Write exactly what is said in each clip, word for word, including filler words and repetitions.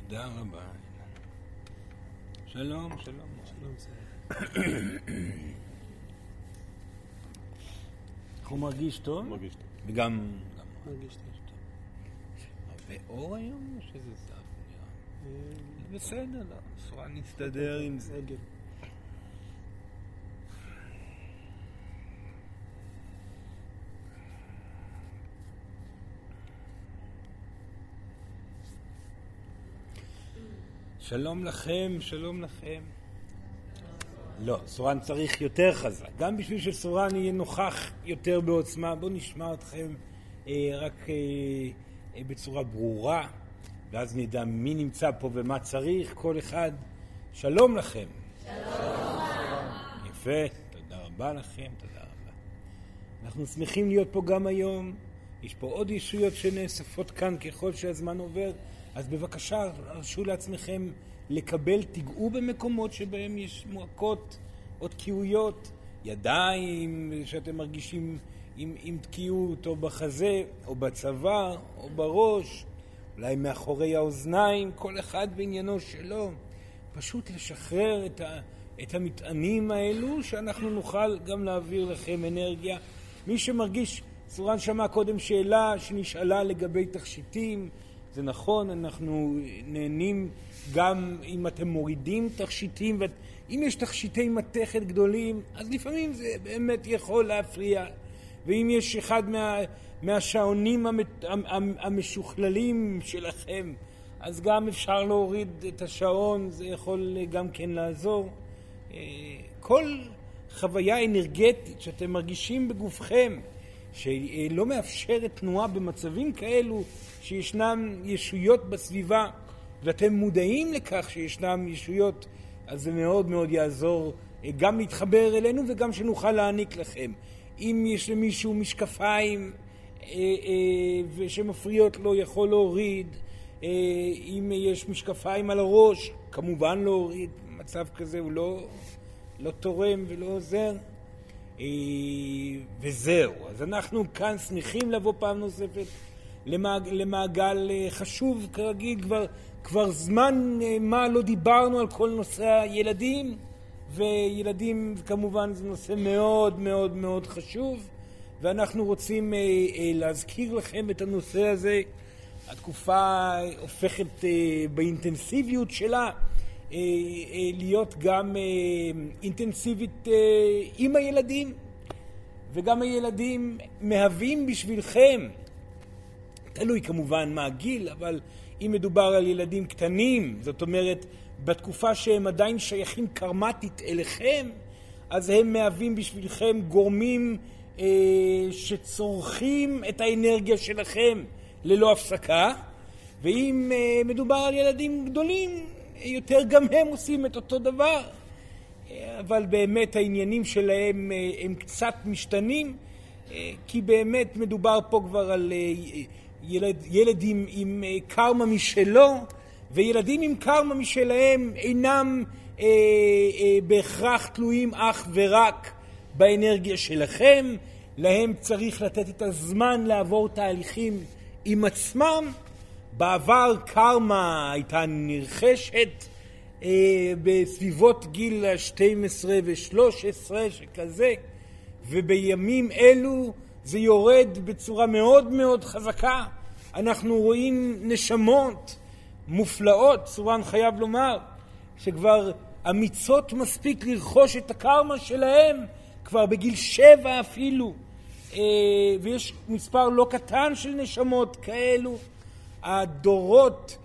תודה רבה. שלום, שלום. שלום, איך הוא מרגיש טוב? מרגיש טוב. וגם... מרגיש טוב. הרבה אור היום או שזה סף נראה? בסדר, לא. סורה נסתדר עם זה. רגל. שלום לכם, שלום לכם. לא, סורן צריך יותר חזק. גם בשביל שסורן יהיה נוכח יותר בעוצמה, בואו נשמע אתכם אה, רק אה, אה, בצורה ברורה, ואז נדע מי נמצא פה ומה צריך, כל אחד. שלום לכם. שלום. יפה, תודה רבה לכם, תודה רבה. אנחנו שמחים להיות פה גם היום. יש פה עוד ישויות שנאספות כאן ככל שהזמן עובר. אז בבקשה, הרשו לעצמכם לקבל, תיגעו במקומות שבהם יש מועקות או תקיעויות, ידיים שאתם מרגישים עם, עם תקיעות, או בחזה, או בצוואר, או בראש, אולי מאחורי האוזניים, כל אחד בעניינו שלו. פשוט לשחרר את, ה, את המטענים האלו, שאנחנו נוכל גם להעביר לכם אנרגיה. מי שמרגיש, סורן שמע קודם שאלה שנשאלה לגבי תכשיטים, זה נכון, אנחנו נהנים גם אם אתם מורידים תכשיטים, ואם יש תכשיטי מתכת גדולים, אז לפעמים זה באמת יכול להפריע. ואם יש אחד מה, מהשעונים המשוכללים שלכם, אז גם אפשר להוריד את השעון, זה יכול גם כן לעזור. כל חוויה אנרגטית שאתם מרגישים בגופכם, שלא מאפשרת תנועה במצבים כאלו, שישנם ישויות בסביבה, ואתם מודעים לכך שישנם ישויות, אז זה מאוד מאוד יעזור גם להתחבר אלינו וגם שנוכל להעניק לכם. אם יש למישהו משקפיים ושמפריעות לו, יכול להוריד. אם יש משקפיים על הראש, כמובן להוריד. מצב כזה הוא לא, לא תורם ולא עוזר. וזהו. אז אנחנו כאן שמחים לבוא פעם נוספת למעג, למעגל חשוב, כרגיל. כבר, כבר זמן מה לא דיברנו על כל נושא הילדים, וילדים כמובן זה נושא מאוד מאוד מאוד חשוב, ואנחנו רוצים אה, אה, להזכיר לכם את הנושא הזה. התקופה הופכת אה, באינטנסיביות שלה אה, אה, להיות גם אה, אינטנסיבית אה, עם הילדים, וגם הילדים מהווים בשבילכם, תלוי כמובן מה הגיל, אבל אם מדובר על ילדים קטנים, זאת אומרת בתקופה שהם עדיין שייכים קרמטית אליכם, אז הם מהווים בשבילכם גורמים אה, שצורכים את האנרגיה שלכם ללא הפסקה. ואם אה, מדובר על ילדים גדולים יותר, גם הם עושים את אותו דבר, אה, אבל באמת העניינים שלהם אה, הם קצת משתנים, אה, כי באמת מדובר פה כבר על אה, ילד, ילד עם, עם אה, קרמה משלו, וילדים עם קרמה משלהם אינם אה, אה, בהכרח תלויים אך ורק באנרגיה שלכם. להם צריך לתת את הזמן לעבור תהליכים עם עצמם. בעבר קרמה הייתה נרכשת אה, בסביבות גיל שתים עשרה ו-שלוש עשרה שכזה, ובימים אלו זה יורד בצורה מאוד מאוד חזקה. אנחנו רואים נשמות מופלאות, סורן חייב לומר, שכבר אמיצות מספיק לרכוש את הקרמה שלהם, כבר בגיל שבע אפילו, ויש מספר לא קטן של נשמות כאלו. הדורות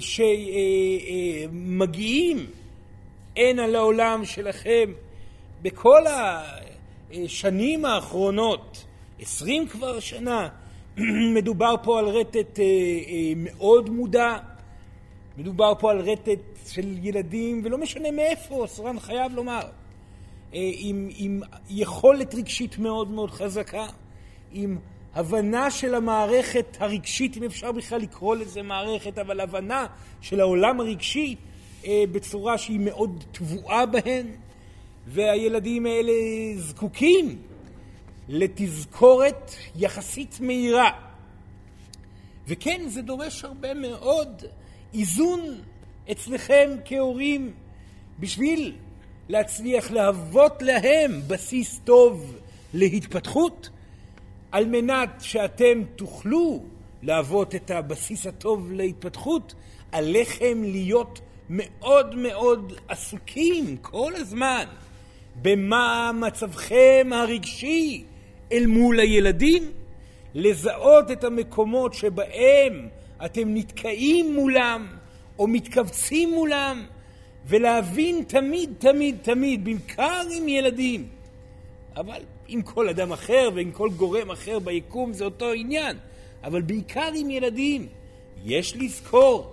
שמגיעים הנה לעולם שלכם בכל השנים האחרונות, עשרים כבר שנה, מדובר פה על רטט מאוד מודע, מדובר פה על רטט של ילדים, ולא משנה מאיפה, סורן חייב לומר, עם, עם יכולת רגשית מאוד מאוד חזקה, עם הבנה של המערכת הרגשית, אם אפשר בכלל לקרוא לזה מערכת, אבל הבנה של העולם הרגשי בצורה שהיא מאוד טבועה בהן, והילדים האלה זקוקים לתזכורת יחסית מהירה. וכן, זה דורש הרבה מאוד איזון אצלכם כהורים, בשביל להצליח להוות להם בסיס טוב להתפתחות, על מנת שאתם תוכלו להוות את הבסיס הטוב להתפתחות, עליכם להיות מאוד מאוד עסוקים כל הזמן במה מצבכם הרגשי אל מול הילדים, לזהות את המקומות שבהם אתם נתקעים מולם או מתכווצים מולם, ולהבין תמיד תמיד תמיד, בעיקר עם ילדים, אבל עם כל אדם אחר ועם כל גורם אחר ביקום זה אותו עניין, אבל בעיקר עם ילדים, יש לזכור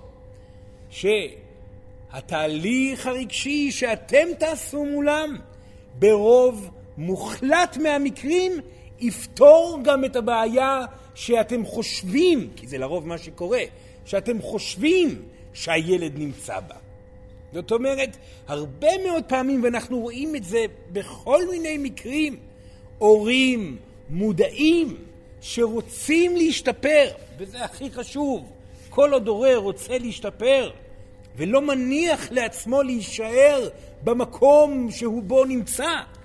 שהתהליך הרגשי שאתם תעשו מולם ברוב מוחלט מהמקרים יפתור גם את הבעיה שאתם חושבים, כי זה לרוב מה שקורה, שאתם חושבים שהילד נמצא בה. זאת אומרת, הרבה מאוד פעמים, ואנחנו רואים את זה בכל מיני מקרים, הורים מודעים שרוצים להשתפר, וזה הכי חשוב, כל עוד הורה רוצה להשתפר, ולא מניח לעצמו להישאר במקום שהוא בו נמצא,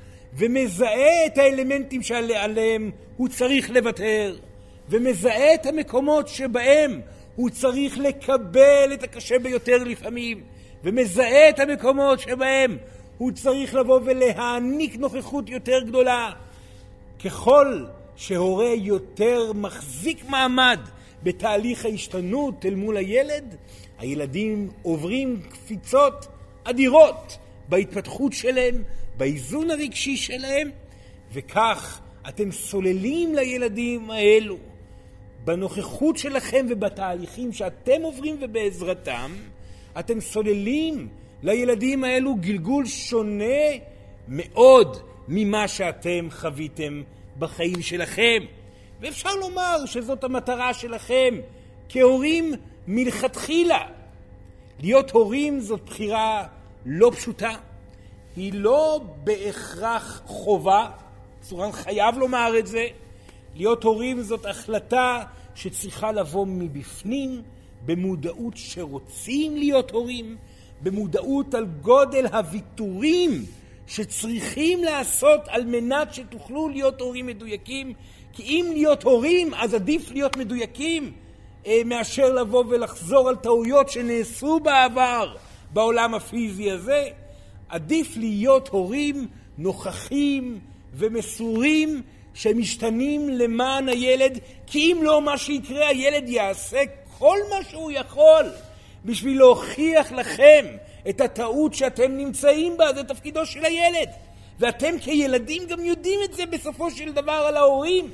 ומזהה את האלמנטים שעליהם הוא צריך לוותר, ומזהה את המקומות שבהם הוא צריך לקבל את הקשה ביותר לפעמים, ומזהה את המקומות שבהם הוא צריך לבוא ולהעניק נוכחות יותר גדולה. ככל שהורה יותר מחזיק מעמד בתהליך ההשתנות אל מול הילד, הילדים עוברים קפיצות אדירות בהתפתחות שלהם, באיזון הרגשי שלהם, וכך אתם סוללים לילדים האלו בנוכחות שלכם ובתהליכים שאתם עוברים ובעזרתם, אתם סוללים לילדים האלו גלגול שונה מאוד ממה שאתם חוויתם בחיים שלכם. ואפשר לומר שזאת המטרה שלכם כהורים מלכתחילה. להיות הורים זאת בחירה לא פשוטה, היא לא בהכרח חובה, צורן חייב לומר את זה. להיות הורים זאת החלטה שצריכה לבוא מבפנים, במודעות שרוצים להיות הורים, במודעות על גודל הוויתורים שצריכים לעשות על מנת שתוכלו להיות הורים מדויקים, כי אם להיות הורים אז עדיף להיות מדויקים אה, מאשר לבוא ולחזור על טעויות שנעשו בעבר בעולם הפיזי הזה. עדיף להיות הורים נוכחים ומסורים שמשתנים למען הילד, כי אם לא מה שיקרה, הילד יעשה כל מה שהוא יכול בשביל להוכיח לכם את הטעות שאתם נמצאים בה. זה תפקידו של הילד, ואתם כילדים גם יודעים את זה בסופו של דבר על ההורים.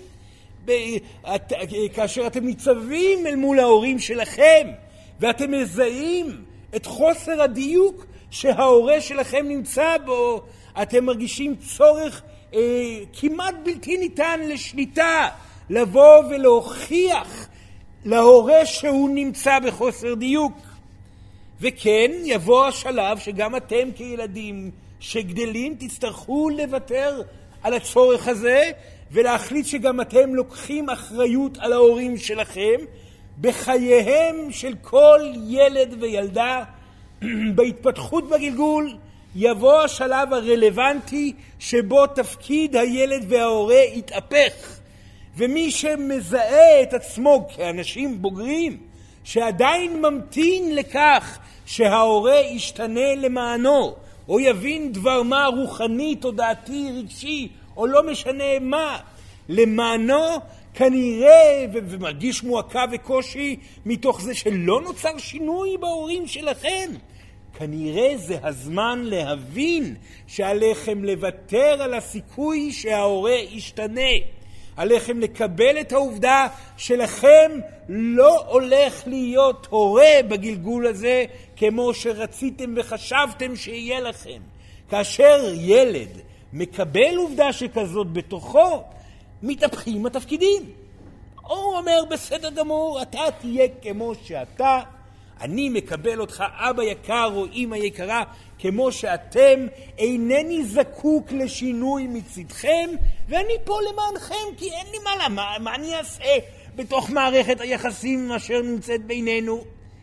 כאשר אתם ניצבים אל מול ההורים שלכם ואתם מזהים את חוסר הדיוק שההורה שלכם נמצא בו, אתם מרגישים צורך אה, כמעט בלתי ניתן לשליטה לבוא ולהוכיח להורה שהוא נמצא בחוסר דיוק. וכן, יבוא השלב שגם אתם כילדים שגדלים תצטרכו לוותר על הצורך הזה ולהחליט שגם אתם לוקחים אחריות על ההורים שלכם בחייהם של כל ילד וילדה. בהתפתחות בגלגול יבוא השלב הרלוונטי שבו תפקיד הילד וההורה יתהפך, ומי שמזהה את עצמו כאנשים בוגרים שעדיין ממתין לכך שההורה ישתנה למענו, או יבין דבר מה רוחני, תודעתי, רגשי, או לא משנה מה, למענו, כנראה, ומרגיש מועקה וקושי מתוך זה שלא נוצר שינוי בהורים שלכם, כנראה זה הזמן להבין שעליכם לוותר על הסיכוי שההורה ישתנה. עליכם לקבל את העובדה שלכם לא הולך להיות הורה בגלגול הזה כמו שרציתם וחשבתם שיהיה לכם. כאשר ילד מקבל עובדה שכזאת בתוכו, מתהפכים התפקידים. הוא אומר, בסדר גמור, אתה תהיה כמו שאתה, אני מקבל אותך אבא יקר או אמא יקרה כמו שאתם, אינני זקוק לשינוי מצדכם, ואני פה למענכם, כי אין לי מה, מה, מה אני אעשה בתוך מערכת היחסים אשר נמצאת בינינו.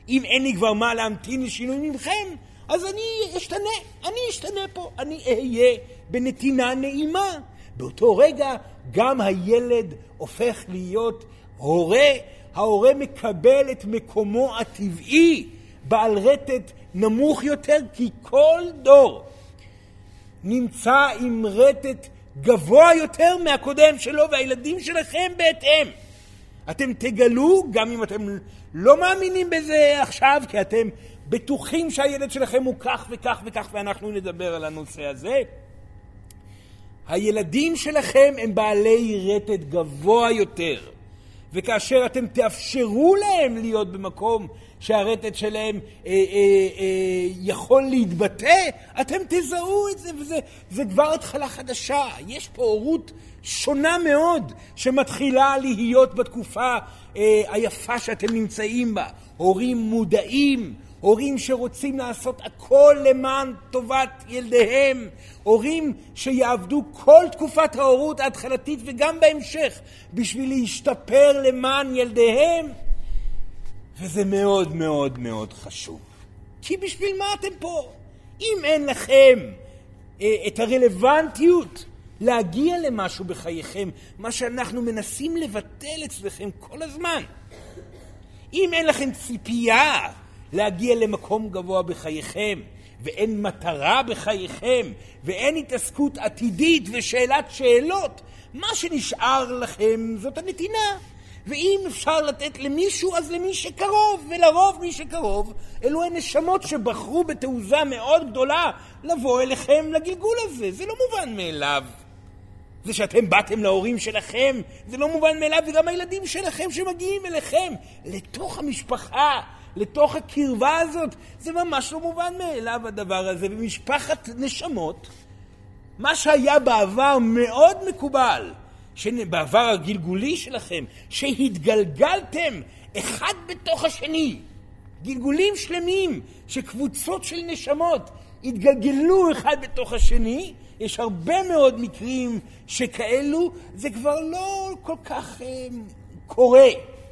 אם אין לי כבר מה להמתין לשינוי ממכם, אז אני אשתנה, אני אשתנה פה, אני אהיה בנתינה נעימה. באותו רגע גם הילד הופך להיות הורה, ההורה מקבל את מקומו הטבעי בעל רטט נמוך יותר, כי כל דור נמצא עם רטט גבוה יותר מהקודם שלו, והילדים שלכם בהתאם. אתם תגלו, גם אם אתם לא מאמינים בזה עכשיו, כי אתם בטוחים שהילד שלכם הוא כך וכך וכך, ואנחנו נדבר על הנושא הזה. הילדים שלכם הם בעלי רטט גבוה יותר, וכאשר אתם תאפשרו להם להיות במקום שהרטט שלהם אה, אה, אה, יכול להתבטא, אתם תזהו את זה, וזה זה כבר התחלה חדשה. יש פה הורות שונה מאוד שמתחילה להיות בתקופה אה, היפה שאתם נמצאים בה. הורים מודעים, הורים שרוצים לעשות הכל למען טובת ילדיהם, הורים שיעבדו כל תקופת ההורות ההתחלתית וגם בהמשך בשביל להשתפר למען ילדיהם. וזה מאוד מאוד מאוד חשוב. כי בשביל מה אתם פה? אם אין לכם אה, את הרלוונטיות להגיע למשהו בחייכם, מה שאנחנו מנסים לבטל אצלכם כל הזמן, אם אין לכם ציפייה להגיע למקום גבוה בחייכם, ואין מטרה בחייכם, ואין התעסקות עתידית ושאלת שאלות, מה שנשאר לכם זאת הנתינה. ואם אפשר לתת למישהו, אז למי שקרוב, ולרוב מי שקרוב, אלו הנשמות שבחרו בתעוזה מאוד גדולה לבוא אליכם לגלגול הזה. זה לא מובן מאליו. זה שאתם באתם להורים שלכם, זה לא מובן מאליו, וגם הילדים שלכם שמגיעים אליכם, לתוך המשפחה, לתוך הקרבה הזאת, זה ממש לא מובן מאליו הדבר הזה. במשפחת נשמות, מה שהיה בעבר מאוד מקובל, בעבר הגלגולי שלכם, שהתגלגלתם אחד בתוך השני, גלגולים שלמים שקבוצות של נשמות התגלגלו אחד בתוך השני, יש הרבה מאוד מקרים שכאלו, זה כבר לא כל כך אה, קורה.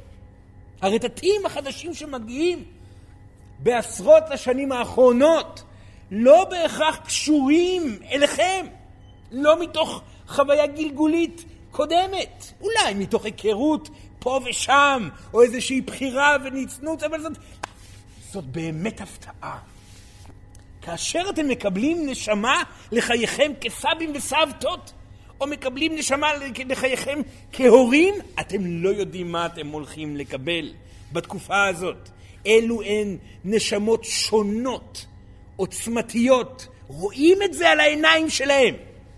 הרטטים החדשים שמגיעים בעשרות השנים האחרונות לא בהכרח קשורים אליכם, לא מתוך חוויה גלגולית קודמת, אולי מתוך היכרות פה ושם, או איזושהי בחירה ונצנות, אבל זאת, זאת באמת הפתעה. כאשר אתם מקבלים נשמה לחייכם כסבים וסבתות, או מקבלים נשמה לחייכם כהורים, אתם לא יודעים מה אתם הולכים לקבל בתקופה הזאת. אלו הן נשמות שונות, עוצמתיות, רואים את זה על העיניים שלהם.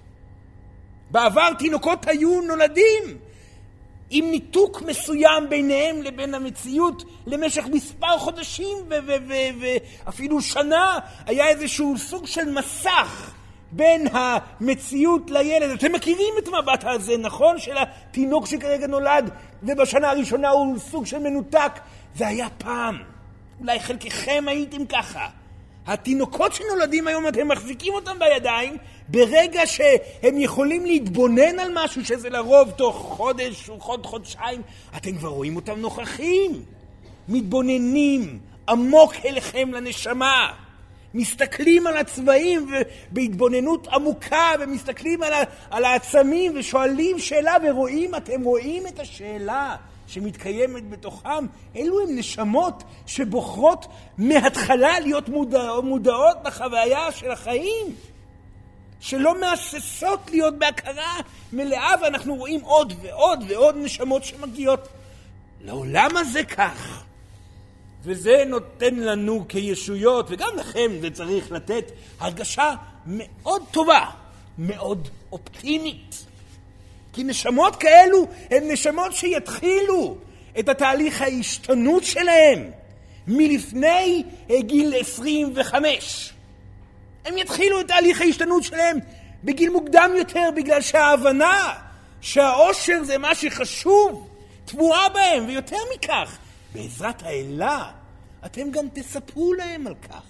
בעבר תינוקות היו נולדים עם ניתוק מסוים ביניהם לבין המציאות למשך מספר חודשים ואפילו שנה. היה איזשהו סוג של מסך בין המציאות לילד. אתם מכירים את המבט הזה, נכון? של התינוק שכרגע נולד ובשנה הראשונה הוא סוג של מנותק. זה היה פעם. אולי חלקכם הייתם ככה. התינוקות שנולדים היום, אתם מחזיקים אותם בידיים, ברגע שהם יכולים להתבונן על משהו, שזה לרוב תוך חודש או חוד חודשיים, אתם כבר רואים אותם נוכחים, מתבוננים עמוק אליכם לנשמה, מסתכלים על הצבעים בהתבוננות עמוקה, ומסתכלים על, על העצמים ושואלים שאלה ורואים, אתם רואים את השאלה שמתקיימת בתוכם. אלו הם נשמות שבוחרות מההתחלה להיות מודע, מודעות לחוויה של החיים, שלא מהססות להיות בהכרה מלאה, ואנחנו רואים עוד ועוד ועוד נשמות שמגיעות לעולם הזה כך. וזה נותן לנו כישויות, וגם לכם זה צריך לתת הרגשה מאוד טובה, מאוד אופטימית. כי נשמות כאלו הן נשמות שיתחילו את התהליך ההשתנות שלהם מלפני גיל עשרים וחמש. הם יתחילו את תהליך ההשתנות שלהם בגיל מוקדם יותר, בגלל שההבנה שהאושר זה מה שחשוב תבואה בהם, ויותר מכך, בעזרת האלה אתם גם תספרו להם על כך.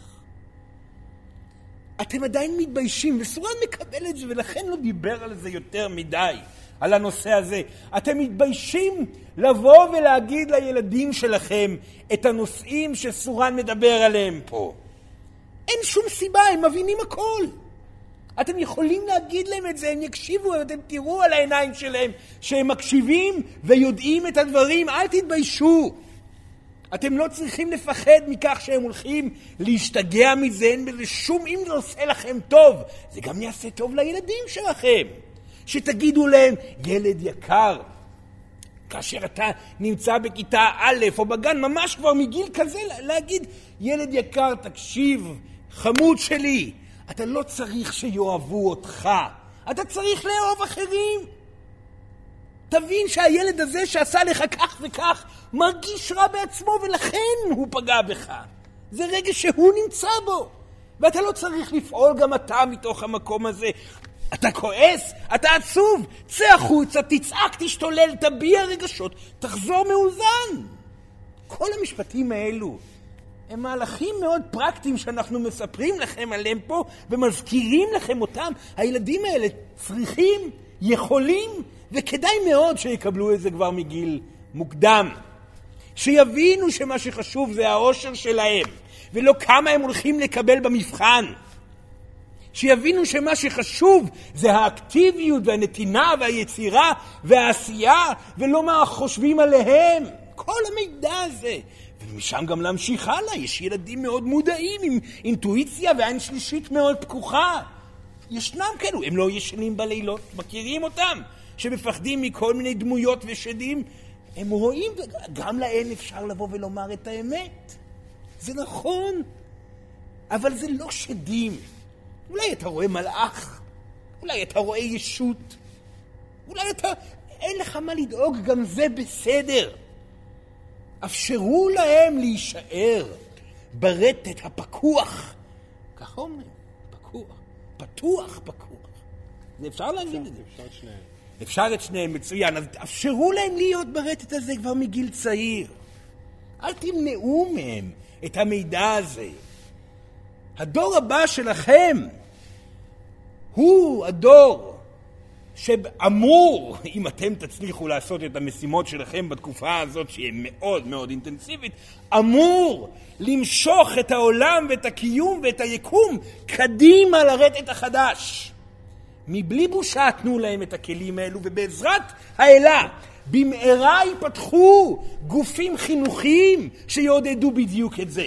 אתם עדיין מתביישים, וסורן מקבל את זה ולכן לא דיבר על זה יותר מדי. על הנושא הזה. אתם מתביישים לבוא ולהגיד לילדים שלכם את הנושאים שסורן מדבר עליהם פה. אין שום סיבה, הם מבינים הכל. אתם יכולים להגיד להם את זה, הם יקשיבו, אתם תראו על העיניים שלהם שהם מקשיבים ויודעים את הדברים, אל תתביישו. אתם לא צריכים לפחד מכך שהם הולכים להשתגע מזה, אין בזה שום, אם זה עושה לכם טוב, זה גם יעשה טוב לילדים שלכם. שתגידו להם, ילד יקר, כאשר אתה נמצא בכיתה א' או בגן, ממש כבר מגיל כזה, להגיד, ילד יקר, תקשיב, חמוד שלי, אתה לא צריך שיואהבו אותך, אתה צריך לאהוב אחרים. תבין שהילד הזה שעשה לך כך וכך, מרגיש רע בעצמו ולכן הוא פגע בך. זה רגע שהוא נמצא בו, ואתה לא צריך לפעול גם אתה מתוך המקום הזה. אתה כועס, אתה עצוב, צא החוצה, תצעק, תשתולל, תביע רגשות, תחזור מאוזן. כל המשפטים האלו הם מהלכים מאוד פרקטיים שאנחנו מספרים לכם עליהם פה ומזכירים לכם אותם. הילדים האלה צריכים, יכולים וכדאי מאוד שיקבלו את זה כבר מגיל מוקדם. שיבינו שמה שחשוב זה האושר שלהם ולא כמה הם הולכים לקבל במבחן. שיבינו שמה שחשוב זה האקטיביות והנתינה והיצירה והעשייה ולא מה חושבים עליהם. כל המידע הזה. ומשם גם להמשיך הלאה. יש ילדים מאוד מודעים עם אינטואיציה ועין שלישית מאוד פקוחה. ישנם כאלו, הם לא ישנים בלילות, מכירים אותם, שמפחדים מכל מיני דמויות ושדים. הם רואים, גם להם אפשר לבוא ולומר את האמת. זה נכון, אבל זה לא שדים. אולי אתה רואה מלאך, אולי אתה רואה ישות, אולי אתה, אין לך מה לדאוג, גם זה בסדר. אפשרו להם להישאר ברטט הפקוח. ככה אומרים, פקוח, פתוח פקוח. זה אפשר להגיד את זה? אפשר את שניהם. אפשר את שניהם, מצוין. אז אפשרו להם להיות ברטט הזה כבר מגיל צעיר. אל תמנעו מהם את המידע הזה. הדור הבא שלכם הוא הדור שאמור, אם אתם תצליחו לעשות את המשימות שלכם בתקופה הזאת שהיא מאוד מאוד אינטנסיבית, אמור למשוך את העולם ואת הקיום ואת היקום קדימה לרטט החדש. מבלי בושה תנו להם את הכלים האלו, ובעזרת האלה במהרה ייפתחו גופים חינוכיים שיעודדו בדיוק את זה.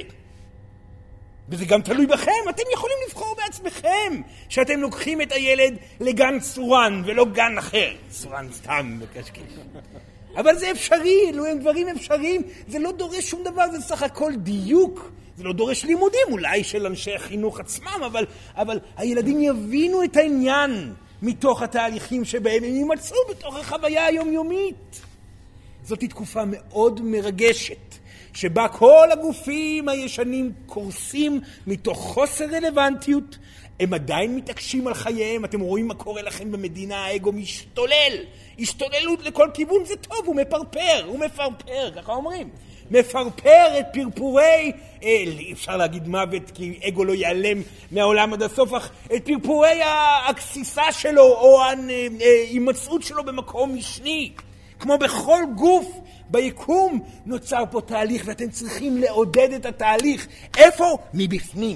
וזה גם תלוי בכם, אתם יכולים לבחור בעצמכם שאתם לוקחים את הילד לגן סורן ולא גן אחר. סורן סתם בקשקש. אבל זה אפשרי, אלו הם דברים אפשריים, זה לא דורש שום דבר, זה סך הכל דיוק. זה לא דורש לימודים, אולי של אנשי החינוך עצמם, אבל, אבל הילדים יבינו את העניין מתוך התהליכים שבהם הם יימצאו בתוך החוויה היומיומית. זאת תקופה מאוד מרגשת, שבה כל הגופים הישנים קורסים מתוך חוסר רלוונטיות, הם עדיין מתעקשים על חייהם, אתם רואים מה קורה לכם במדינה, האגו משתולל, השתוללות לכל כיוון, זה טוב, הוא מפרפר, הוא מפרפר, ככה אומרים. מפרפר את פרפורי, אה, אפשר להגיד מוות כי אגו לא ייעלם מהעולם עד הסוף, את פרפורי הכסיסה שלו או ההימצאות שלו במקום משני. כמו בכל גוף ביקום נוצר פה תהליך ואתם צריכים לעודד את התהליך. איפה? מבפנים.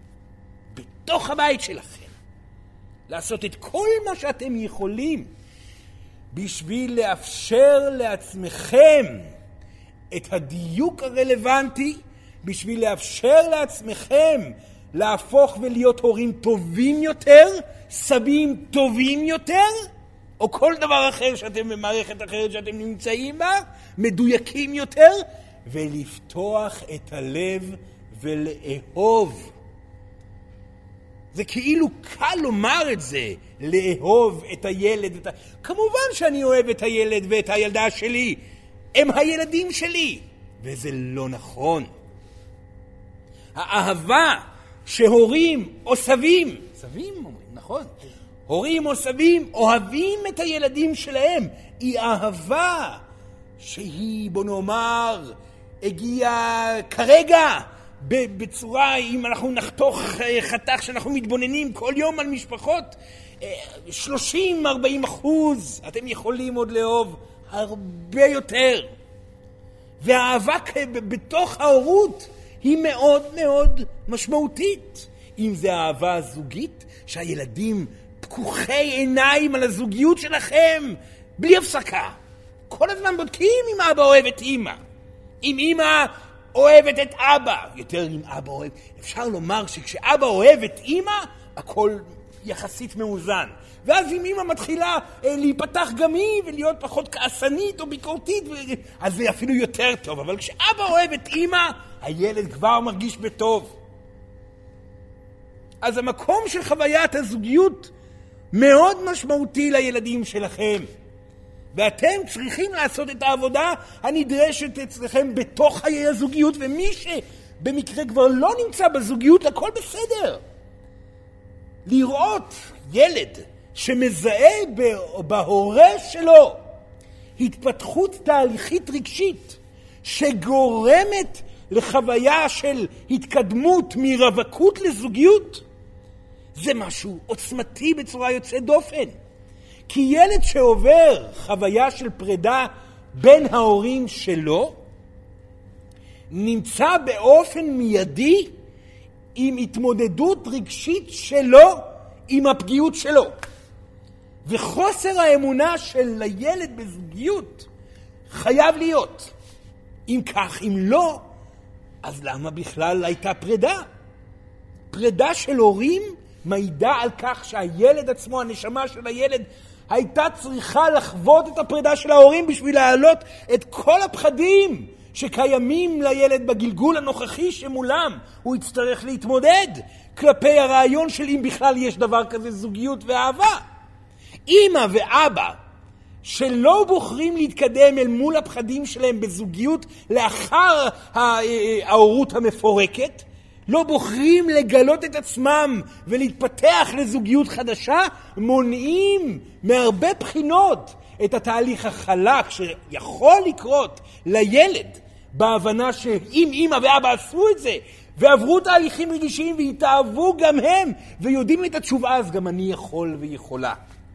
בתוך הבית שלכם. לעשות את כל מה שאתם יכולים בשביל לאפשר לעצמכם את הדיוק הרלוונטי, בשביל לאפשר לעצמכם להפוך ולהיות הורים טובים יותר, סבים טובים יותר, או כל דבר אחר שאתם במערכת אחרת שאתם נמצאים בה, מדויקים יותר, ולפתוח את הלב ולאהוב. זה כאילו קל לומר את זה, לאהוב את הילד. את ה... כמובן שאני אוהב את הילד ואת הילדה שלי, הם הילדים שלי, וזה לא נכון. האהבה שהורים או סבים, סבים אומרים, נכון, הורים או סבים אוהבים את הילדים שלהם, היא אהבה שהיא, בוא נאמר, הגיעה כרגע בצורה, אם אנחנו נחתוך חתך שאנחנו מתבוננים כל יום על משפחות, שלושים ארבעים אחוז, אתם יכולים עוד לאהוב הרבה יותר. והאהבה בתוך ההורות היא מאוד מאוד משמעותית. אם זה האהבה הזוגית, שהילדים פקוחי עיניים על הזוגיות שלכם, בלי הפסקה. כל הזמן בודקים אם אבא אוהב את אמא. אם אמא אוהבת את אבא. יותר אם אבא אוהב. אפשר לומר שכשאבא אוהב את אמא, הכל יחסית מאוזן. ואז אם אמא מתחילה אה, להיפתח גם היא ולהיות פחות כעסנית או ביקורתית, אז זה אפילו יותר טוב. אבל כשאבא אוהב את אמא, הילד כבר מרגיש בטוב. אז המקום של חוויית הזוגיות מאוד משמעותי לילדים שלכם. ואתם צריכים לעשות את העבודה הנדרשת אצלכם בתוך חיי הזוגיות, ומי שבמקרה כבר לא נמצא בזוגיות, הכל בסדר. לראות ילד שמזהה בהורה שלו התפתחות תהליכית רגשית שגורמת לחוויה של התקדמות מרווקות לזוגיות, זה משהו עוצמתי בצורה יוצאת דופן. כי ילד שעובר חוויה של פרידה בין ההורים שלו, נמצא באופן מיידי עם התמודדות רגשית שלו עם הפגיעות שלו. וחוסר האמונה של הילד בזוגיות חייב להיות. אם כך, אם לא, אז למה בכלל הייתה פרידה? פרידה של הורים מעידה על כך שהילד עצמו, הנשמה של הילד, הייתה צריכה לחוות את הפרידה של ההורים בשביל להעלות את כל הפחדים שקיימים לילד בגלגול הנוכחי שמולם. הוא יצטרך להתמודד כלפי הרעיון של אם בכלל יש דבר כזה זוגיות ואהבה. אמא ואבא שלא בוחרים להתקדם אל מול הפחדים שלהם בזוגיות לאחר ההורות המפורקת, לא בוחרים לגלות את עצמם ולהתפתח לזוגיות חדשה, מונעים מהרבה בחינות את התהליך החלק שיכול לקרות לילד בהבנה שאם אמא ואבא עשו את זה ועברו תהליכים רגישים והתאהבו גם הם ויודעים את התשובה, אז גם אני יכול ויכולה.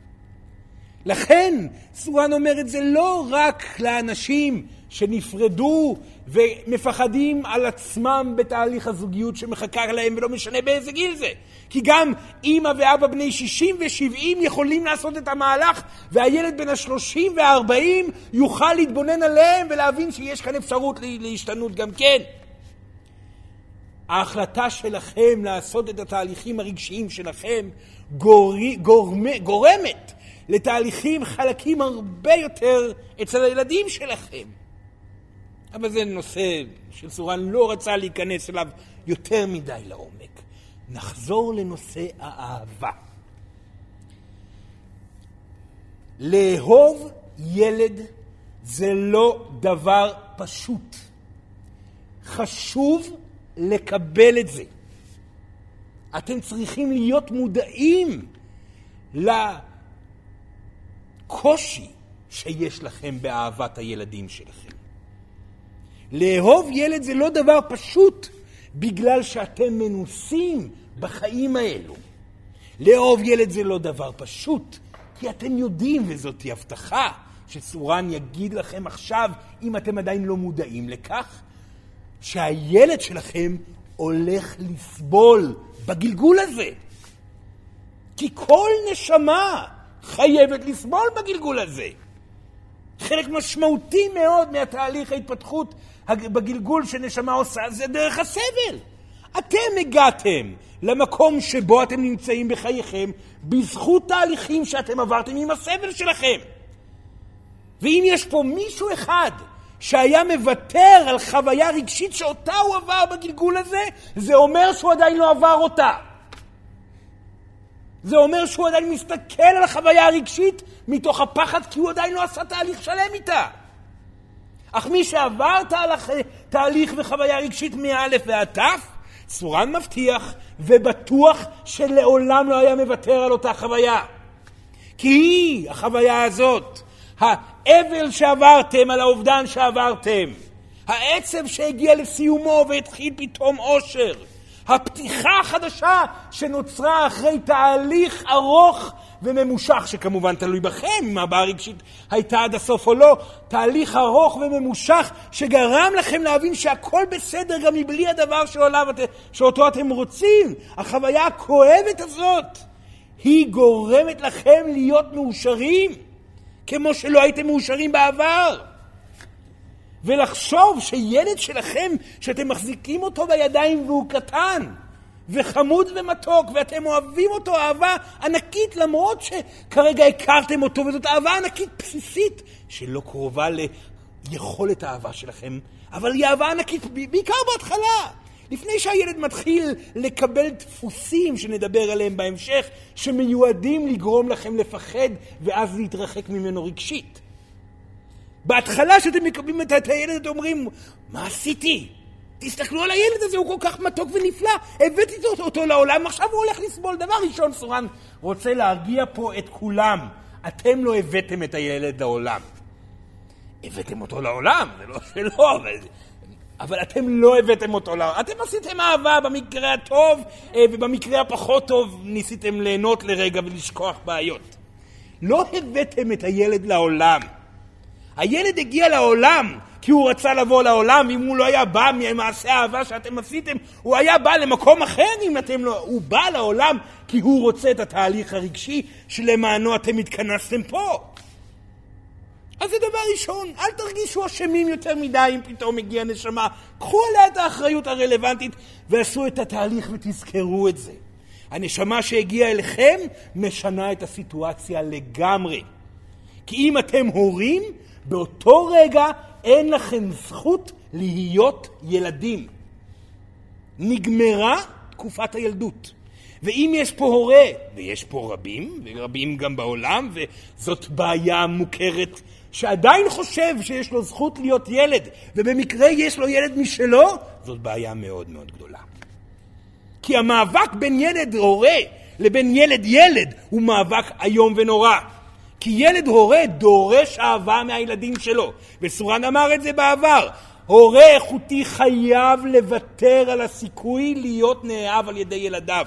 לכן סורן אומר את זה לא רק לאנשים שנפרדו ומפחדים על עצמם בתהליך הזוגיות שמחכה להם ולא משנה באיזה גיל זה. כי גם אמא ואבא בני שישים ושבעים יכולים לעשות את המהלך, והילד בין השלושים והארבעים יוכל להתבונן עליהם ולהבין שיש כאן אפשרות להשתנות גם כן. ההחלטה שלכם לעשות את התהליכים הרגשיים שלכם גורי, גורמ, גורמת לתהליכים חלקים הרבה יותר אצל הילדים שלכם. אבל זה נושא שסורן לא רצה להיכנס אליו יותר מדי לעומק. נחזור לנושא האהבה. לאהוב ילד זה לא דבר פשוט. חשוב לקבל את זה. אתם צריכים להיות מודעים לקושי שיש לכם באהבת הילדים שלכם. לאהוב ילד זה לא דבר פשוט בגלל שאתם מנוסים בחיים האלו. לאהוב ילד זה לא דבר פשוט כי אתם יודעים, וזאת היא הבטחה שסורן יגיד לכם עכשיו, אם אתם עדיין לא מודעים לכך, שהילד שלכם הולך לסבול בגלגול הזה. כי כל נשמה חייבת לסבול בגלגול הזה. חלק משמעותי מאוד מהתהליך ההתפתחות בגלגול שנשמה עושה זה דרך הסבל. אתם הגעתם למקום שבו אתם נמצאים בחייכם בזכות תהליכים שאתם עברתם עם הסבל שלכם. ואם יש פה מישהו אחד שהיה מוותר על חוויה רגשית שאותה הוא עבר בגלגול הזה, זה אומר שהוא עדיין לא עבר אותה. זה אומר שהוא עדיין מסתכל על החוויה הרגשית מתוך הפחד, כי הוא עדיין לא עשה תהליך שלם איתה. אך מי שעבר תהליך, תהליך וחוויה רגשית מאלף ועד תף, סורן מבטיח ובטוח שלעולם לא היה מוותר על אותה חוויה. כי היא, החוויה הזאת, האבל שעברתם על האובדן שעברתם, העצב שהגיע לסיומו והתחיל פתאום אושר, הפתיחה החדשה שנוצרה אחרי תהליך ארוך וממושך, שכמובן תלוי בכם, אם הבעיה הרגשית הייתה עד הסוף או לא, תהליך ארוך וממושך שגרם לכם להבין שהכל בסדר גם מבלי הדבר שעליו, שאותו אתם רוצים. החוויה הכואבת הזאת, היא גורמת לכם להיות מאושרים, כמו שלא הייתם מאושרים בעבר. ולחשוב שילד שלכם, שאתם מחזיקים אותו בידיים והוא קטן, וחמוד ומתוק, ואתם אוהבים אותו אהבה ענקית, למרות שכרגע הכרתם אותו, וזאת אהבה ענקית בסיסית, שלא קרובה ליכולת האהבה שלכם, אבל היא אהבה ענקית, בעיקר בהתחלה. לפני שהילד מתחיל לקבל דפוסים שנדבר עליהם בהמשך, שמיועדים לגרום לכם לפחד ואז להתרחק ממנו רגשית. בהתחלה שאתם מקבלים את הילד, אתם אומרים, מה עשיתי? תסתכלו על הילד הזה, הוא כל כך מתוק ונפלא, הבאתי אותו, אותו לעולם, עכשיו הוא הולך לסבול. דבר ראשון, סורן רוצה להרגיע פה את כולם. אתם לא הבאתם את הילד לעולם. הבאתם אותו לעולם, זה לא שלא, אבל... אבל אתם לא הבאתם אותו לעולם. אתם עשיתם אהבה במקרה הטוב, ובמקרה הפחות טוב ניסיתם ליהנות לרגע ולשכוח בעיות. לא הבאתם את הילד לעולם. הילד הגיע לעולם כי הוא רצה לבוא לעולם, ואם הוא לא היה בא ממעשה האהבה שאתם עשיתם, הוא היה בא למקום אחר אם אתם לא... הוא בא לעולם כי הוא רוצה את התהליך הרגשי שלמענו אתם התכנסתם פה. אז זה דבר ראשון, אל תרגישו אשמים יותר מדי אם פתאום הגיעה נשמה. קחו עליה את האחריות הרלוונטית ועשו את התהליך ותזכרו את זה. הנשמה שהגיעה אליכם משנה את הסיטואציה לגמרי. כי אם אתם הורים, באותו רגע אין לכם זכות להיות ילדים. נגמרה תקופת הילדות. ואם יש פה הורה, ויש פה רבים, ורבים גם בעולם, וזאת בעיה מוכרת, שעדיין חושב שיש לו זכות להיות ילד, ובמקרה יש לו ילד משלו, זאת בעיה מאוד מאוד גדולה. כי המאבק בין ילד הורה לבין ילד ילד הוא מאבק היום ונורא. כי ילד הורה דורש אהבה מהילדים שלו. וסורן אמר את זה בעבר. הורה איכותי חייב לוותר על הסיכוי להיות נאהב על ידי ילדיו.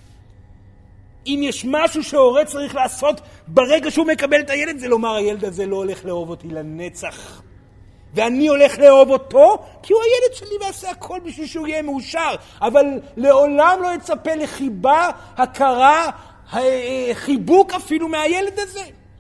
אם יש משהו שההורה צריך לעשות ברגע שהוא מקבל את הילד, זה לומר, הילד הזה לא הולך לאהוב אותי לנצח. ואני הולך לאהוב אותו, כי הוא הילד שלי ועשה הכל בשביל שהוא יהיה מאושר. אבל לעולם לא יצפה לחיבה, הכרה, חיבוק אפילו מהילד הזה.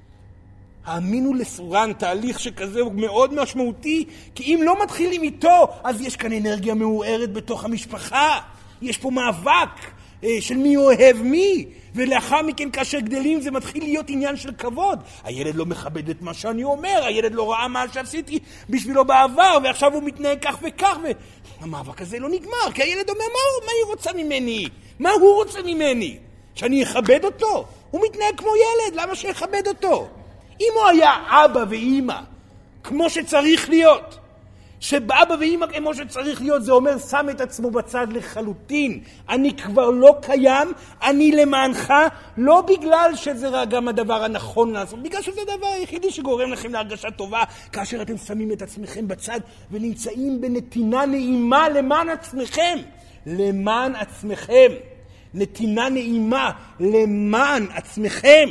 האמינו לסורן, תהליך שכזה הוא מאוד משמעותי, כי אם לא מתחילים איתו, אז יש כאן אנרגיה מעוררת בתוך המשפחה. יש פה מאבק של מי אוהב מי, ולאחר מכן כאשר גדלים זה מתחיל להיות עניין של כבוד. הילד לא מכבד את מה שאני אומר, הילד לא ראה מה שעשיתי בשבילו בעבר, ועכשיו הוא מתנהג כך וכך, והמאבק הזה לא נגמר, כי הילד אומר, מה, מה היא רוצה ממני? מה הוא רוצה ממני? שאני אכבד אותו? הוא מתנהג כמו ילד, למה שיכבד אותו? אם הוא היה אבא ואמא, כמו שצריך להיות, שבאבא ואמא כמו שצריך להיות, זה אומר שם את עצמו בצד לחלוטין. אני כבר לא קיים, אני למענך, לא בגלל שזה גם הדבר הנכון לעשות, בגלל שזה הדבר היחידי שגורם לכם להרגשה טובה, כאשר אתם שמים את עצמכם בצד ונמצאים בנתינה נעימה למען עצמכם. למען עצמכם. נתינה נעימה למען עצמכם.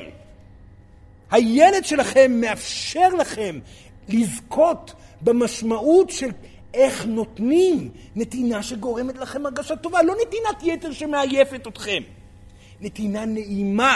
הילד שלכם מאפשר לכם לזכות במשמעות של איך נותנים נתינה שגורמת לכם הרגשה טובה. לא נתינת יתר שמעייפת אתכם. נתינה נעימה.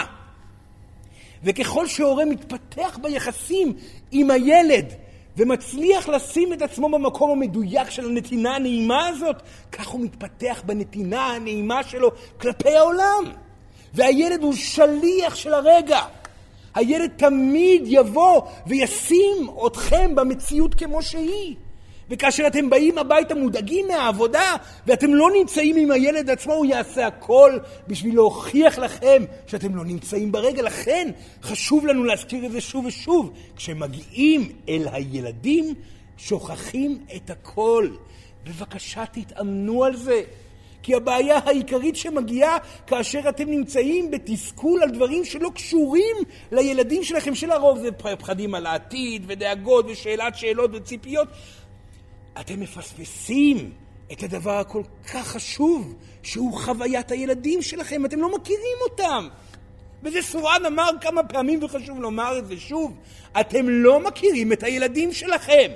וככל שההורה מתפתח ביחסים עם הילד ומצליח לשים את עצמו במקום המדויק של הנתינה הנעימה הזאת, כך הוא מתפתח בנתינה הנעימה שלו כלפי העולם. והילד הוא שליח של הרגע. הילד תמיד יבוא וישים אתכם במציאות כמו שהיא. וכאשר אתם באים הביתה מודאגים מהעבודה, ואתם לא נמצאים עם הילד עצמו, הוא יעשה הכל בשביל להוכיח לכם שאתם לא נמצאים ברגע. לכן חשוב לנו להזכיר את זה שוב ושוב. כשמגיעים אל הילדים, שוכחים את הכל. בבקשה תתאמנו על זה. כי הבעיה העיקרית שמגיעה כאשר אתם נמצאים בתסכול על דברים שלא קשורים לילדים שלכם, שלרוב זה פחדים על העתיד ודאגות ושאלת שאלות וציפיות, אתם מפספסים את הדבר הכל כך חשוב, שהוא חוויית הילדים שלכם. אתם לא מכירים אותם. וזה סורן אמר כמה פעמים, וחשוב לומר את זה שוב. אתם לא מכירים את הילדים שלכם.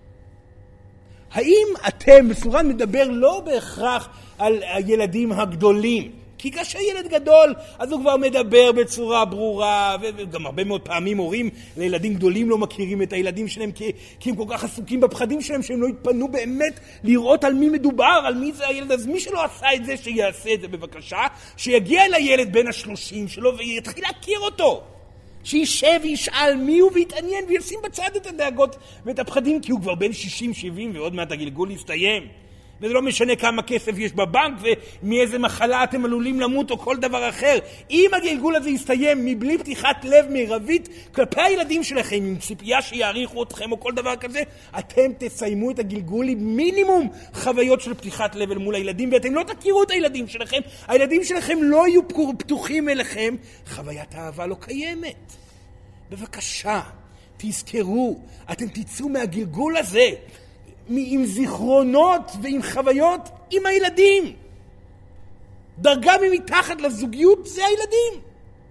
האם אתם, וסורן מדבר לא בהכרח על הילדים הגדולים, כי כאשר ילד גדול, אז הוא כבר מדבר בצורה ברורה, וגם הרבה מאוד פעמים הורים לילדים גדולים לא מכירים את הילדים שלהם, כי, כי הם כל כך עסוקים בפחדים שלהם, שהם לא יתפנו באמת לראות על מי מדובר, על מי זה הילד. אז מי שלא עשה את זה, שיעשה את זה בבקשה, שיגיע אל הילד בין השלושים שלו, ויתחיל להכיר אותו. שישב וישאל מי הוא ויתעניין, וישים בצד את הדאגות ואת הפחדים, כי הוא כבר בין שישים שבעים, ועוד מעט הגלגול יסתיים. וזה לא משנה כמה כסף יש בבנק ומאיזה מחלה אתם עלולים למות או כל דבר אחר. אם הגלגול הזה יסתיים מבלי פתיחת לב מרבית כלפי הילדים שלכם, עם ציפייה שיעריכו אתכם או כל דבר כזה, אתם תסיימו את הגלגול עם מינימום חוויות של פתיחת לב אל מול הילדים, ואתם לא תכירו את הילדים שלכם. הילדים שלכם לא יהיו פתוחים אליכם. חוויית האהבה לא קיימת. בבקשה, תזכרו, אתם תצאו מהגלגול הזה עם זיכרונות ועם חוויות עם הילדים. דרגה ממתחת לזוגיות זה הילדים.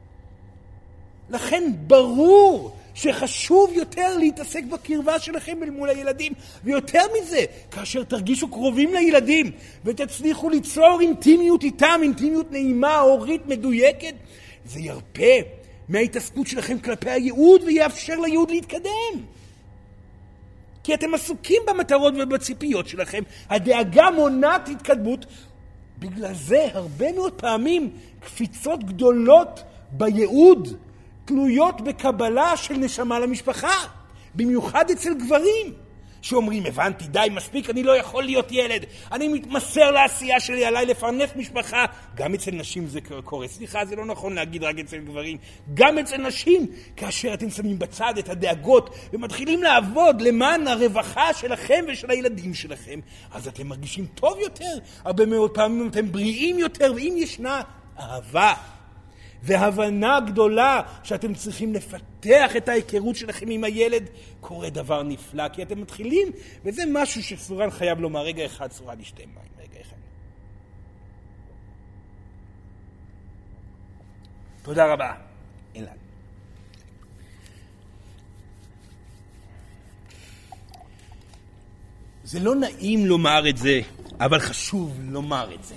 לכן ברור שחשוב יותר להתעסק בקרבה שלכם אל מול הילדים, ויותר מזה, כאשר תרגישו קרובים לילדים ותצליחו ליצור אינטימיות איתם, אינטימיות נעימה, הורית, מדויקת, זה ירפא מההתעסקות שלכם כלפי הייעוד ויאפשר לייעוד להתקדם. כי אתם עסוקים במטרות ובציפיות שלכם. הדאגה מונעת התקדמות. בגלל זה הרבה מאוד פעמים קפיצות גדולות בייעוד תלויות בקבלה של נשמה למשפחה. במיוחד אצל גברים שאומרים, הבנתי, די, מספיק, אני לא יכול להיות ילד. אני מתמסר לעשייה שלי, עליי לפרנס משפחה. גם אצל נשים זה קורה. סליחה, זה לא נכון להגיד רק אצל גברים. גם אצל נשים, כאשר אתם שמים בצד את הדאגות ומתחילים לעבוד למען הרווחה שלכם ושל הילדים שלכם, אז אתם מרגישים טוב יותר. הרבה מאוד פעמים אתם בריאים יותר, ואם ישנה אהבה והבנה גדולה שאתם צריכים לפתח את ההיכרות שלכם עם הילד, קורה דבר נפלא, כי אתם מתחילים, וזה משהו שסורן חייב לומר. רגע אחד, סורן ישתה מים, רגע אחד. תודה רבה, אילן. זה לא נעים לומר את זה, אבל חשוב לומר את זה.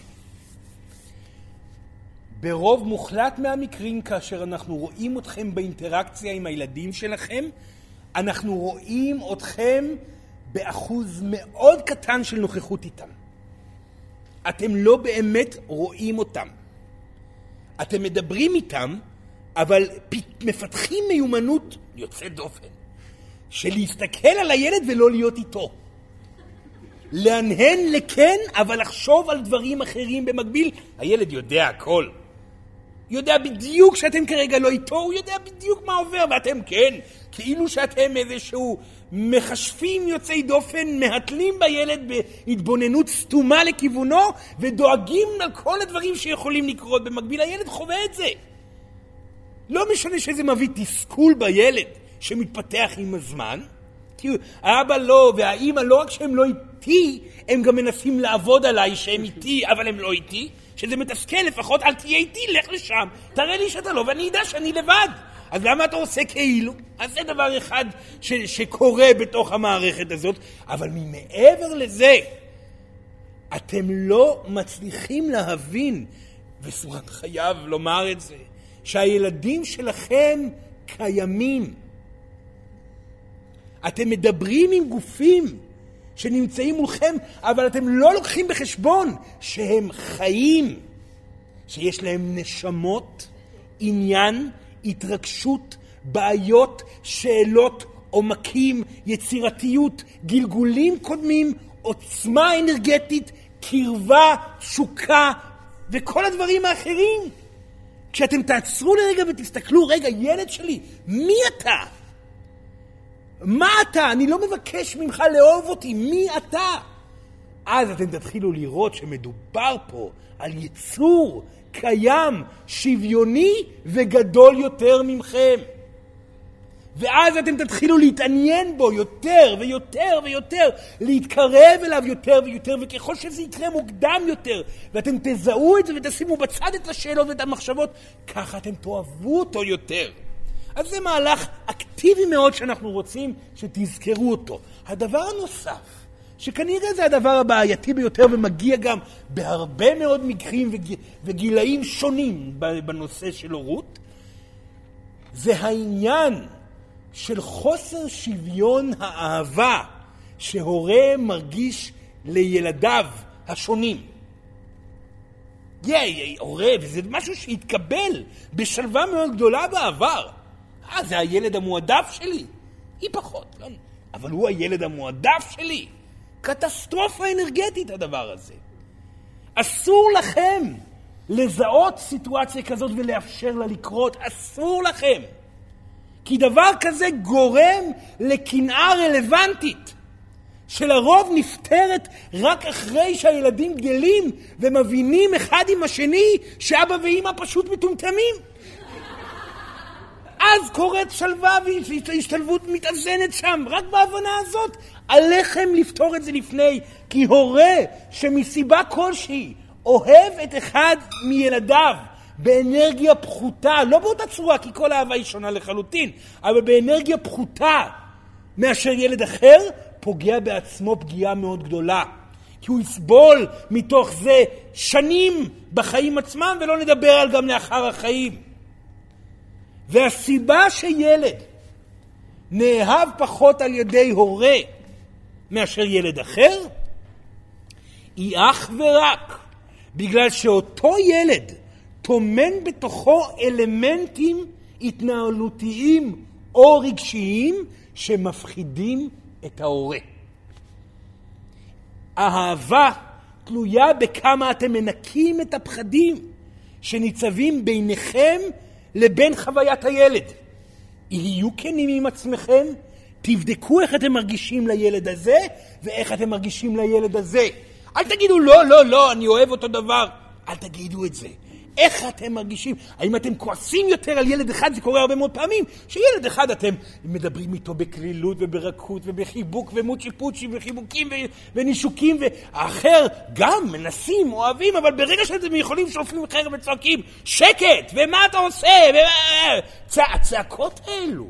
ברוב מוחלט מהמקרים, כאשר אנחנו רואים אתכם באינטראקציה עם הילדים שלכם, אנחנו רואים אתכם באחוז מאוד קטן של נוכחות איתם. אתם לא באמת רואים אותם. אתם מדברים איתם, אבל מפתחים מיומנות יוצאת דופן, של להסתכל על הילד ולא להיות איתו. להנהן לכן, אבל לחשוב על דברים אחרים במקביל. הילד יודע הכל. יודע בדיוק שאתם כרגע לא איתו, הוא יודע בדיוק מה עובר, ואתם כן, כאילו שאתם איזשהו מחשפים יוצאי דופן, מהתלים בילד בהתבוננות סתומה לכיוונו, ודואגים על כל הדברים שיכולים לקרות במקביל. הילד חווה את זה. לא משנה שזה מביא תסכול בילד שמתפתח עם הזמן, כי האבא לא והאמא לא רק שהם לא איתי, הם גם מנסים לעבוד עליי שהם איתי, אבל הם לא איתי. שזה מתסכל, לפחות אל תהיה איתי, לך לשם, תראה לי שאתה לא, ואני יודע שאני לבד. אז למה אתה עושה כאילו? אז זה דבר אחד ש- שקורה בתוך המערכת הזאת, אבל ממעבר לזה, אתם לא מצליחים להבין, וסורן חייב לומר את זה, שהילדים שלכם קיימים. אתם מדברים עם גופים שנמצאים מולכם, אבל אתם לא לוקחים בחשבון שהם חיים, שיש להם נשמות, עניין, התרגשות, בעיות, שאלות, עומקים, יצירתיות, גלגולים קודמים, עוצמה אנרגטית, קרבה, שוקה, וכל הדברים האחרים. כשאתם תעצרו לרגע ותסתכלו, רגע, ילד שלי, מי אתה? מה אתה? אני לא מבקש ממך לאהוב אותי. מי אתה? אז אתם תתחילו לראות שמדובר פה על יצור קיים, שוויוני וגדול יותר ממכם. ואז אתם תתחילו להתעניין בו יותר ויותר ויותר, להתקרב אליו יותר ויותר, וככל שזה יקרה מוקדם יותר, ואתם תזהו את זה ותשימו בצד את השאלות ואת המחשבות, ככה אתם תאהבו אותו יותר. אז זה מהלך אקטיבי מאוד שאנחנו רוצים שתזכרו אותו. הדבר הנוסף, שכנראה זה הדבר הבעייתי ביותר ומגיע גם בהרבה מאוד מקרים וגילאים שונים בנושא של הורות, זה העניין של חוסר שוויון האהבה שהורה מרגיש לילדיו השונים. יאי, הורה, וזה משהו שהתקבל בשלווה מאוד גדולה בעבר. אה, זה הילד המועדף שלי. היא פחות, לא? אבל הוא הילד המועדף שלי. קטסטרופה אנרגטית הדבר הזה. אסור לכם לזהות סיטואציה כזאת ולאפשר לה לקרות. אסור לכם. כי דבר כזה גורם לקנאה רלוונטית, שלרוב נפטרת רק אחרי שהילדים גדלים ומבינים אחד עם השני שאבא ואמא פשוט מטומטמים. אז קורית שלווה והשתלבות מתאזנת שם, רק בהבנה הזאת. עליכם לפתור את זה לפני, כי הורה שמסיבה כלשהי אוהב את אחד מילדיו באנרגיה פחותה, לא באותה צורה, כי כל האהבה היא שונה לחלוטין, אבל באנרגיה פחותה מאשר ילד אחר, פוגע בעצמו פגיעה מאוד גדולה. כי הוא יסבול מתוך זה שנים בחיים עצמם, ולא נדבר על גם לאחר החיים. והסיבה שילד נאהב פחות על ידי הורה מאשר ילד אחר, היא אך ורק בגלל שאותו ילד תומן בתוכו אלמנטים התנהלותיים או רגשיים שמפחידים את ההורה. האהבה תלויה בכמה אתם מנקים את הפחדים שניצבים ביניכם לבין חוויית הילד. יהיו כנים עם עצמכם, תבדקו איך אתם מרגישים לילד הזה ואיך אתם מרגישים לילד הזה. אל תגידו לא, לא, לא, אני אוהב אותו דבר. אל תגידו את זה. איך אתם מרגישים? האם אתם כועסים יותר על ילד אחד? זה קורה הרבה מאוד פעמים, שילד אחד אתם מדברים איתו בכלילות וברכות ובחיבוק ומוצ'י פוצ'י וחיבוקים ונישוקים, והאחר גם מנסים, אוהבים, אבל ברגע שאתם יכולים שולפים חרב וצועקים, שקט, ומה אתה עושה? הצעקות האלו.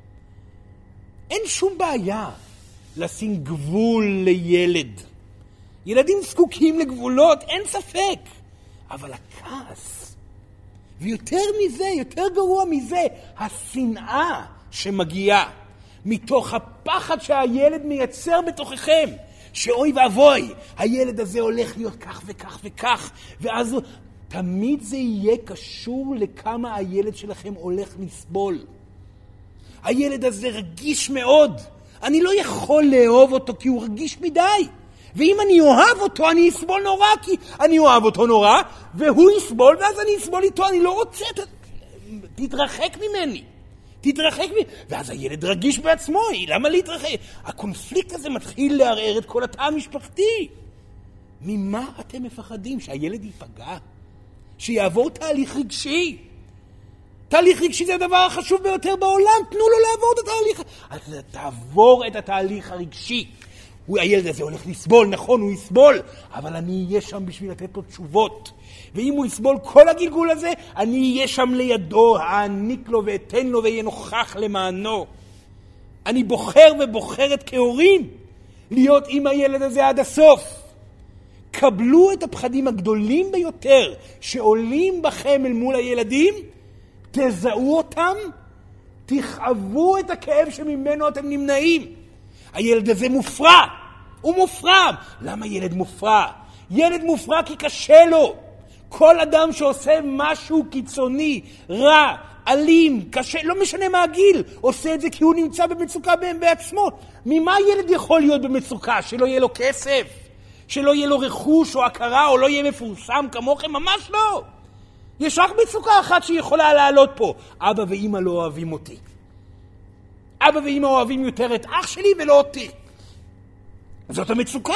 אין שום בעיה לשים גבול לילד. ילדים זקוקים לגבולות, אין ספק. אבל הכעס, ויותר מזה, יותר גרוע מזה, השנאה שמגיעה מתוך הפחד שהילד מייצר בתוככם, שאוי ואבוי, הילד הזה הולך להיות כך וכך וכך, ואז תמיד זה יהיה קשור לכמה הילד שלכם הולך לסבול. הילד הזה רגיש מאוד, אני לא יכול לאהוב אותו כי הוא רגיש מדי. ואם אני אוהב אותו, אני אסבול נורא, כי אני אוהב אותו נורא, והוא יסבול, ואז אני אסבול איתו, אני לא רוצה, ת... תתרחק ממני, תתרחק ממני, ואז הילד רגיש בעצמו, למה להתרחק? הקונפליקט הזה מתחיל לערער את כל התא המשפחתי. ממה אתם מפחדים? שהילד ייפגע? שיעבור תהליך רגשי? תהליך רגשי זה הדבר החשוב ביותר בעולם, תנו לו לעבור את התהליך. אז תעבור את התהליך הרגשי. הוא, הילד הזה הולך לסבול, נכון, הוא יסבול, אבל אני אהיה שם בשביל לתת לו תשובות. ואם הוא יסבול כל הגלגול הזה, אני אהיה שם לידו, אעניק לו ואתן לו ויהיה נוכח למענו. אני בוחר ובוחרת כהורים להיות עם הילד הזה עד הסוף. קבלו את הפחדים הגדולים ביותר שעולים בכם אל מול הילדים, תזהו אותם, תכאבו את הכאב שממנו אתם נמנעים. הילד הזה מופרע, הוא מופרע. למה ילד מופרע? ילד מופרע כי קשה לו. כל אדם שעושה משהו קיצוני, רע, אלים, קשה, לא משנה מה הגיל, עושה את זה כי הוא נמצא במצוקה בעצמו. ממה ילד יכול להיות במצוקה? שלא יהיה לו כסף? שלא יהיה לו רכוש או הכרה או לא יהיה מפורסם כמוכם? ממש לא. יש רק מצוקה אחת שיכולה לעלות פה. אבא ואמא לא אוהבים אותי. אבא ואמא אוהבים יותר את אח שלי ולא אותי. זאת המצוקה.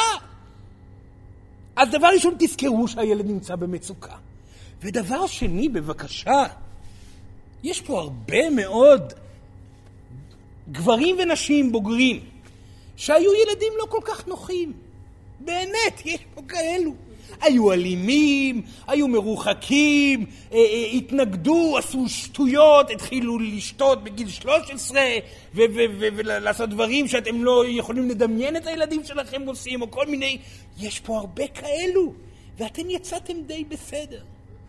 אז דבר ראשון, תזכרו שהילד נמצא במצוקה. ודבר שני, בבקשה, יש פה הרבה מאוד גברים ונשים בוגרים, שהיו ילדים לא כל כך נוחים. באמת, יש פה כאלו. היו אלימים, היו מרוחקים, אה, אה, התנגדו, עשו שטויות, התחילו לשתות בגיל שלוש עשרה, ו- ו- ו- ולעשות דברים שאתם לא יכולים לדמיין את הילדים שלכם עושים, או כל מיני... יש פה הרבה כאלו, ואתם יצאתם די בסדר.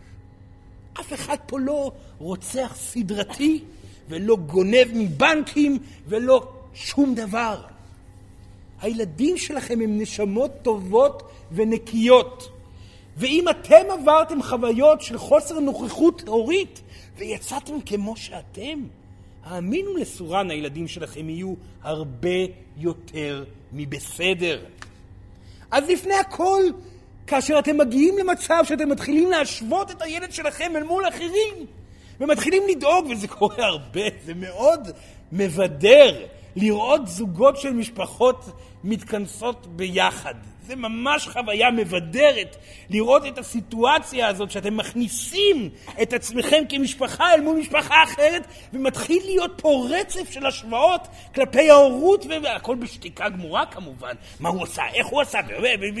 אף אחד פה לא רוצח סדרתי, ולא גונב מבנקים, ולא שום דבר. הילדים שלכם הם נשמות טובות ונקיות. ואם אתם עברתם חוויות של חוסר נוכחות הורית, ויצאתם כמו שאתם, האמינו לסורן, הילדים שלכם יהיו הרבה יותר מבסדר. אז לפני הכל, כאשר אתם מגיעים למצב שאתם מתחילים להשוות את הילד שלכם אל מול אחרים, ומתחילים לדאוג, וזה קורה הרבה, זה מאוד מבדר לראות זוגות של משפחות מתכנסות ביחד. זה ממש חוויה מבדרת לראות את הסיטואציה הזאת שאתם מכניסים את עצמכם כמשפחה אל מול משפחה אחרת, ומתחיל להיות פה רצף של השוואות כלפי ההורות, והכל בשתיקה גמורה כמובן. מה הוא עושה, איך הוא עשה,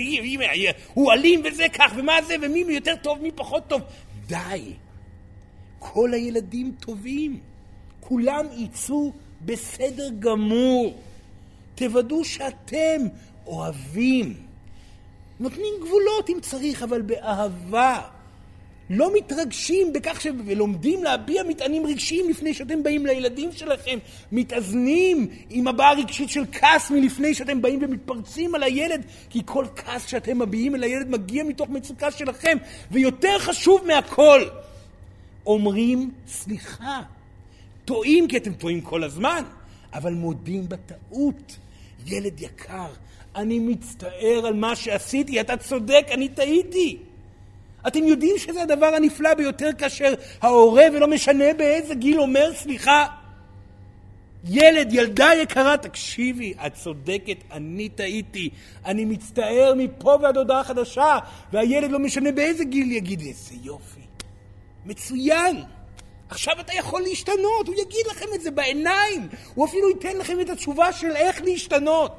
הוא אלים וזה כך, ומה זה, ומי יותר טוב, מי פחות טוב. די. כל הילדים טובים. כולם יצאו בסדר גמור. תוודאו שאתם אוהבים. נותנים גבולות אם צריך, אבל באהבה. לא מתרגשים בכך שלומדים להביע מטענים רגשיים לפני שאתם באים לילדים שלכם. מתאזנים עם הבעה רגשית של כעס מלפני שאתם באים ומתפרצים על הילד, כי כל כעס שאתם מביעים אל הילד מגיע מתוך מצוקה שלכם. ויותר חשוב מהכל, אומרים סליחה. טועים כי אתם טועים כל הזמן, אבל מודים בטעות. ילד יקר, אני מצטער על מה שעשיתי, אתה צודק, אני טעיתי. אתם יודעים שזה הדבר הנפלא ביותר כאשר ההורה, ולא משנה באיזה גיל, אומר סליחה. ילד, ילדה יקרה, תקשיבי, את צודקת, אני טעיתי, אני מצטער מפה ועד הודעה חדשה. והילד, לא משנה באיזה גיל, יגיד, איזה יופי, מצוין. עכשיו אתה יכול להשתנות, הוא יגיד לכם את זה בעיניים, הוא אפילו ייתן לכם את התשובה של איך להשתנות.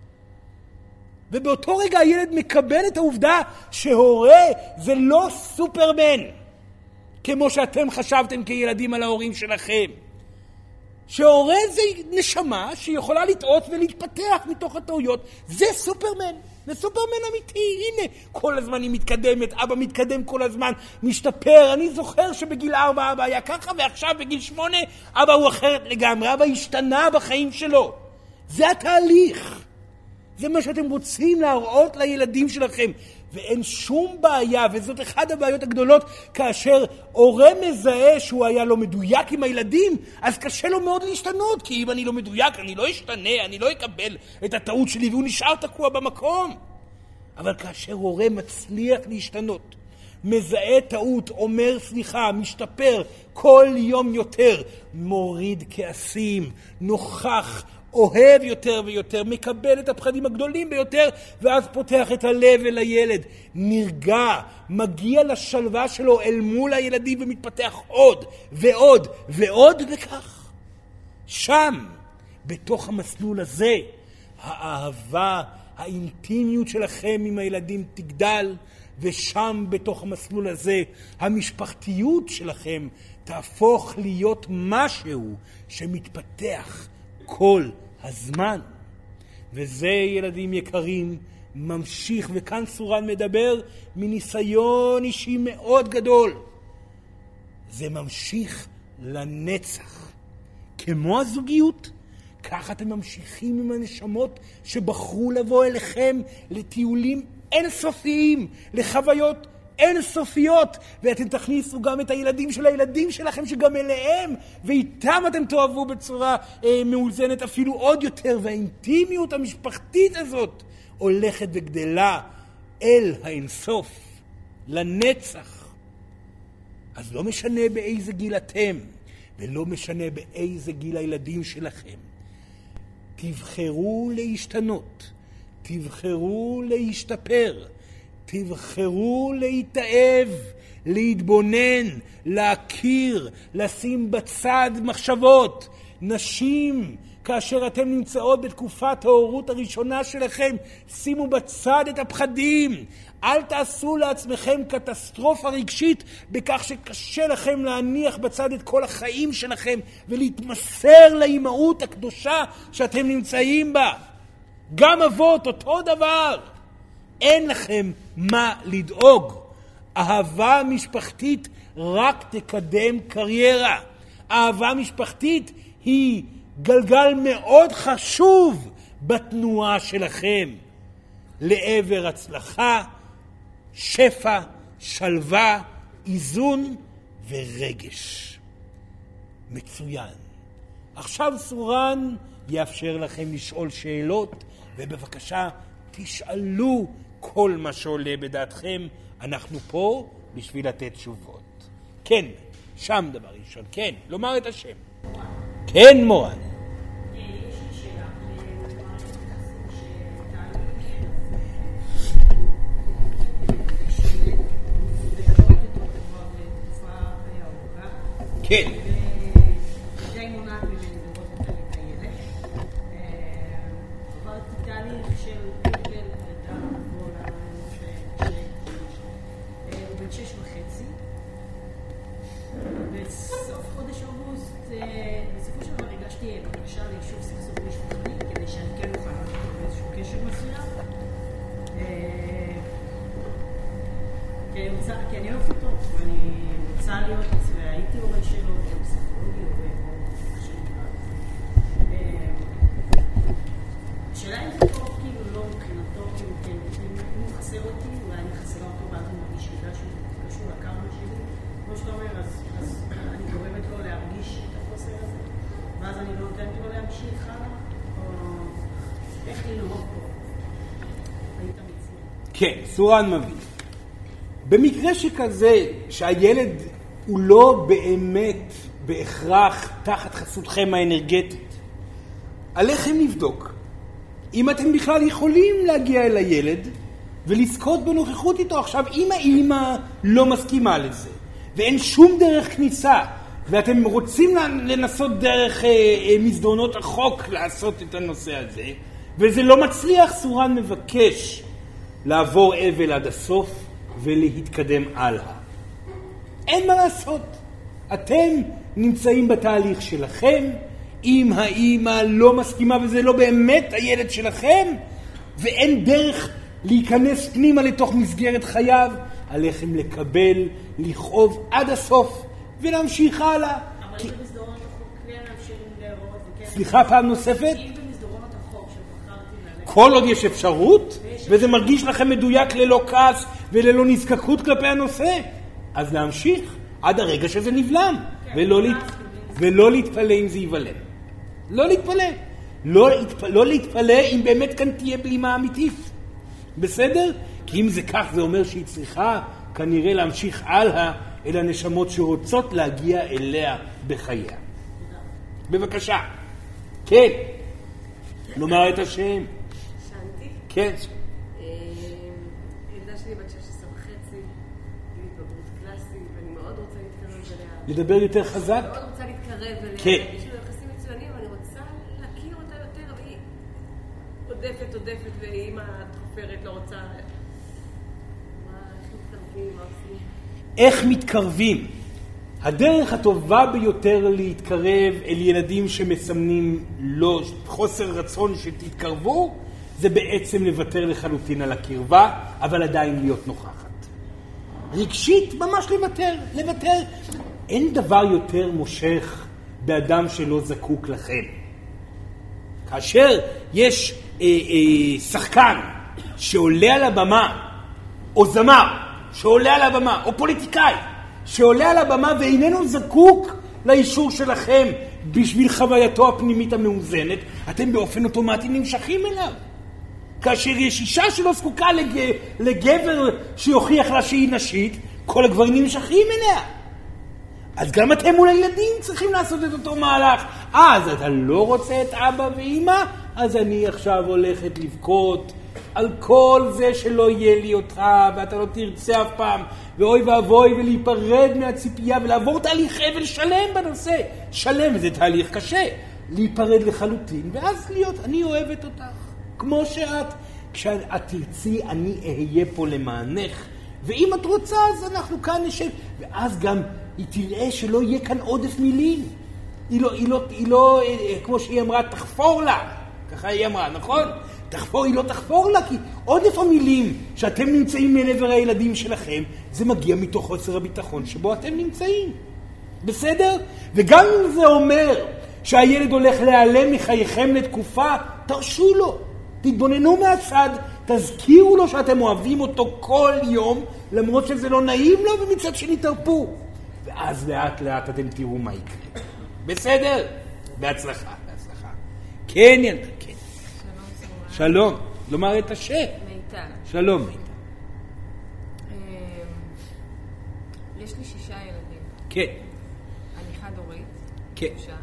ובאותו רגע הילד מקבל את העובדה שהורה זה לא סופרמן, כמו שאתם חשבתם כילדים על ההורים שלכם. שהורה זה נשמה שיכולה לטעות ולהתפתח מתוך הטעויות, זה סופרמן. זה סופרמן אמיתי, הנה, כל הזמן היא מתקדמת, אבא מתקדם כל הזמן, משתפר. אני זוכר שבגיל ארבע אבא היה ככה, ועכשיו בגיל שמונה אבא הוא אחרת לגמרי, אבא השתנה בחיים שלו. זה התהליך. זה מה שאתם רוצים להראות לילדים שלכם. ואין שום בעיה, וזאת אחת הבעיות הגדולות, כאשר הורה מזהה שהוא היה לא מדויק עם הילדים, אז קשה לו מאוד להשתנות, כי אם אני לא מדויק, אני לא אשתנה, אני לא אקבל את הטעות שלי, והוא נשאר תקוע במקום. אבל כאשר הורה מצליח להשתנות, מזהה טעות, אומר סליחה, משתפר כל יום יותר, מוריד כעסים, נוכח, אוהב יותר ויותר, מקבל את הפחדים הגדולים ביותר, ואז פותח את הלב אל הילד, נרגע, מגיע לשלווה שלו אל מול הילדים, ומתפתח עוד ועוד ועוד וכך. שם, בתוך המסלול הזה, האהבה, האינטימיות שלכם עם הילדים תגדל, ושם בתוך המסלול הזה, המשפחתיות שלכם תהפוך להיות משהו שמתפתח כל הזמן. וזה, ילדים יקרים, ממשיך, וכאן סורן מדבר מניסיון אישי מאוד גדול. זה ממשיך לנצח. כמו הזוגיות, כך אתם ממשיכים עם הנשמות שבחרו לבוא אליכם לטיולים אינסופיים, לחוויות אינסופיות, ואתם תכניסו גם את הילדים של הילדים שלכם שגם אליהם, ואיתם אתם תאהבו בצורה אה, מאוזנת אפילו עוד יותר, והאינטימיות המשפחתית הזאת הולכת וגדלה אל האינסוף, לנצח. אז לא משנה באיזה גיל אתם, ולא משנה באיזה גיל הילדים שלכם, תבחרו להשתנות, תבחרו להשתפר, תבחרו להתאהב, להתבונן, להכיר, לשים בצד מחשבות. נשים, כאשר אתם נמצאות בתקופת ההורות הראשונה שלכם, שימו בצד את הפחדים. אל תעשו לעצמכם קטסטרופה רגשית בכך שקשה לכם להניח בצד את כל החיים שלכם ולהתמסר לאימהות הקדושה שאתם נמצאים בה. גם אבות, אותו דבר. אין לכם מה לדאוג. אהבה משפחתית רק תקדם קריירה. אהבה משפחתית היא גלגל מאוד חשוב בתנועה שלכם לעבר הצלחה, שפע, שלווה, איזון ורגש. מצוין. עכשיו סורן יאפשר לכם לשאול שאלות, ובבקשה תשאלו כל מה שעולה בדעתכם. אנחנו פה בשביל לתת תשובות. כן, שם דבר ראשון. כן, לומר את השם. כן, מורן. כן. די מונעת ממני לראות את הילד. עברתי תהליך של גלגל פרידה כל הוא בן שש וחצי. בסוף חודש אוגוסט, בסופו של דבר הגשתי בקשה ליישוב סכסוך משפחתי כדי שאני כן אוכל לעשות באיזשהו קשר מסוים. כי אני אוהבת אותו, ואני רוצה להיות, והייתי הורה שלו, פסיכולוגי, או איך שנקרא. השאלה אם זה טוב, כאילו לא מבחינתו, אם הוא חסר אותי, אולי אני חסרה אותו, ואז הוא מרגיש בגלל שהוא קשור לקרמה שלי. כמו שאתה אומר, אז אני גורמת לו להרגיש את החוסר הזה, ואז אני לא נותנת לו להמשיך הלאה, או איך לנהוג פה. היית מציע. כן, סורן מבין. במקרה שכזה, שהילד הוא לא באמת בהכרח תחת חסותכם האנרגטית, עליכם לבדוק אם אתם בכלל יכולים להגיע אל הילד ולזכות בנוכחות איתו. עכשיו, אם האמא לא מסכימה לזה ואין שום דרך כניסה ואתם רוצים לנסות דרך אה, אה, מסדרונות החוק לעשות את הנושא הזה וזה לא מצליח, סורן מבקש לעבור אבל עד הסוף ולהתקדם הלאה. אין מה לעשות. אתם נמצאים בתהליך שלכם. אם האמא לא מסכימה וזה לא באמת הילד שלכם, ואין דרך להיכנס פנימה לתוך מסגרת חייו, עליכם לקבל, לכאוב עד הסוף ולהמשיך הלאה. אבל כי... אם במסדרונות החוק כן להמשיך להיראות וכן... סליחה, פעם נוספת? אם במסדרונות החוק שבחרתי ללכת... כל עוד יש אפשרות, וזה מרגיש לכם מדויק ללא כעס וללא נזקקות כלפי הנושא, אז להמשיך עד הרגע שזה נבלם, כן, ולא, להת... ולא להתפלא אם זה ייבלם. לא להתפלא. לא, להתפ... לא להתפלא אם באמת כאן תהיה בלימה אמיתית. בסדר? כי אם זה כך, זה אומר שהיא צריכה כנראה להמשיך הלאה אל הנשמות שרוצות להגיע אליה בחייה. בבקשה. כן. לומר את השם. שנתי? כן. ילדה שלי בת שש עשרה וחצי, היא בגרות קלאסית, ואני מאוד רוצה להתקרב אליה. לדבר יותר חזק? מאוד רוצה להתקרב אליה. כן. יש לנו יחסים מצוינים, ואני רוצה להכיר אותה יותר, והיא עודפת, עודפת, ואמא תחופרת, לא רוצה... מה, איך מתקרבים, מה עושים? איך מתקרבים? הדרך הטובה ביותר להתקרב אל ילדים שמסמנים לא חוסר רצון שתתקרבו, זה בעצם לוותר לחלוטין על הקרבה, אבל עדיין להיות נוכחת. רגשית, ממש לוותר, לוותר. אין דבר יותר מושך באדם שלא זקוק לכם. כאשר יש אה, אה, שחקן שעולה על הבמה, או זמר שעולה על הבמה, או פוליטיקאי שעולה על הבמה ואיננו זקוק לאישור שלכם בשביל חווייתו הפנימית המאוזנת, אתם באופן אוטומטי נמשכים אליו. כאשר יש אישה שלא זקוקה לג... לגבר שיוכיח לה שהיא נשית, כל הגברים נמשכים אליה. אז גם אתם מול הילדים צריכים לעשות את אותו מהלך. אז אתה לא רוצה את אבא ואמא, אז אני עכשיו הולכת לבכות על כל זה שלא יהיה לי אותך, ואתה לא תרצה אף פעם, ואוי ואבוי, ולהיפרד מהציפייה, ולעבור תהליך אבל שלם בנושא. שלם, זה תהליך קשה. להיפרד לחלוטין, ואז להיות, אני אוהבת אותך, כמו שאת. כשאת תרצי, אני אהיה פה למענך, ואם את רוצה, אז אנחנו כאן נשב. ואז גם היא תראה שלא יהיה כאן עודף מילים. היא לא, היא לא, היא לא, כמו שהיא אמרה, תחפור לה. ככה היא אמרה, נכון? תחפור, היא לא תחפור לה, כי עודף המילים שאתם נמצאים מעבר הילדים שלכם, זה מגיע מתוך חוסר הביטחון שבו אתם נמצאים. בסדר? וגם אם זה אומר שהילד הולך להיעלם מחייכם לתקופה, תרשו לו. תתבוננו מהצד, תזכירו לו שאתם אוהבים אותו כל יום, למרות שזה לא נעים לו, ומצד שני תרפו. ואז לאט לאט אתם תראו מה יקרה. בסדר? בהצלחה, בהצלחה. כן, ילדה, כן. שלום, שלום. לומר את השם. מיטל. שלום, מיטל. יש לי שישה ילדים. כן. אני חד-הורית. כן. שישה.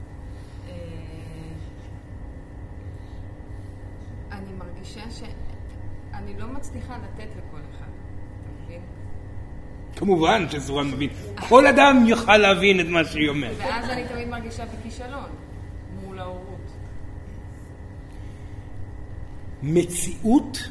אני מרגישה שאני לא מצליחה לתת לכל אחד. אתה מבין? כמובן שסורן מבין. כל אדם יוכל להבין את מה שהיא אומרת. ואז אני תמיד מרגישה בכישלון מול ההורות. מציאות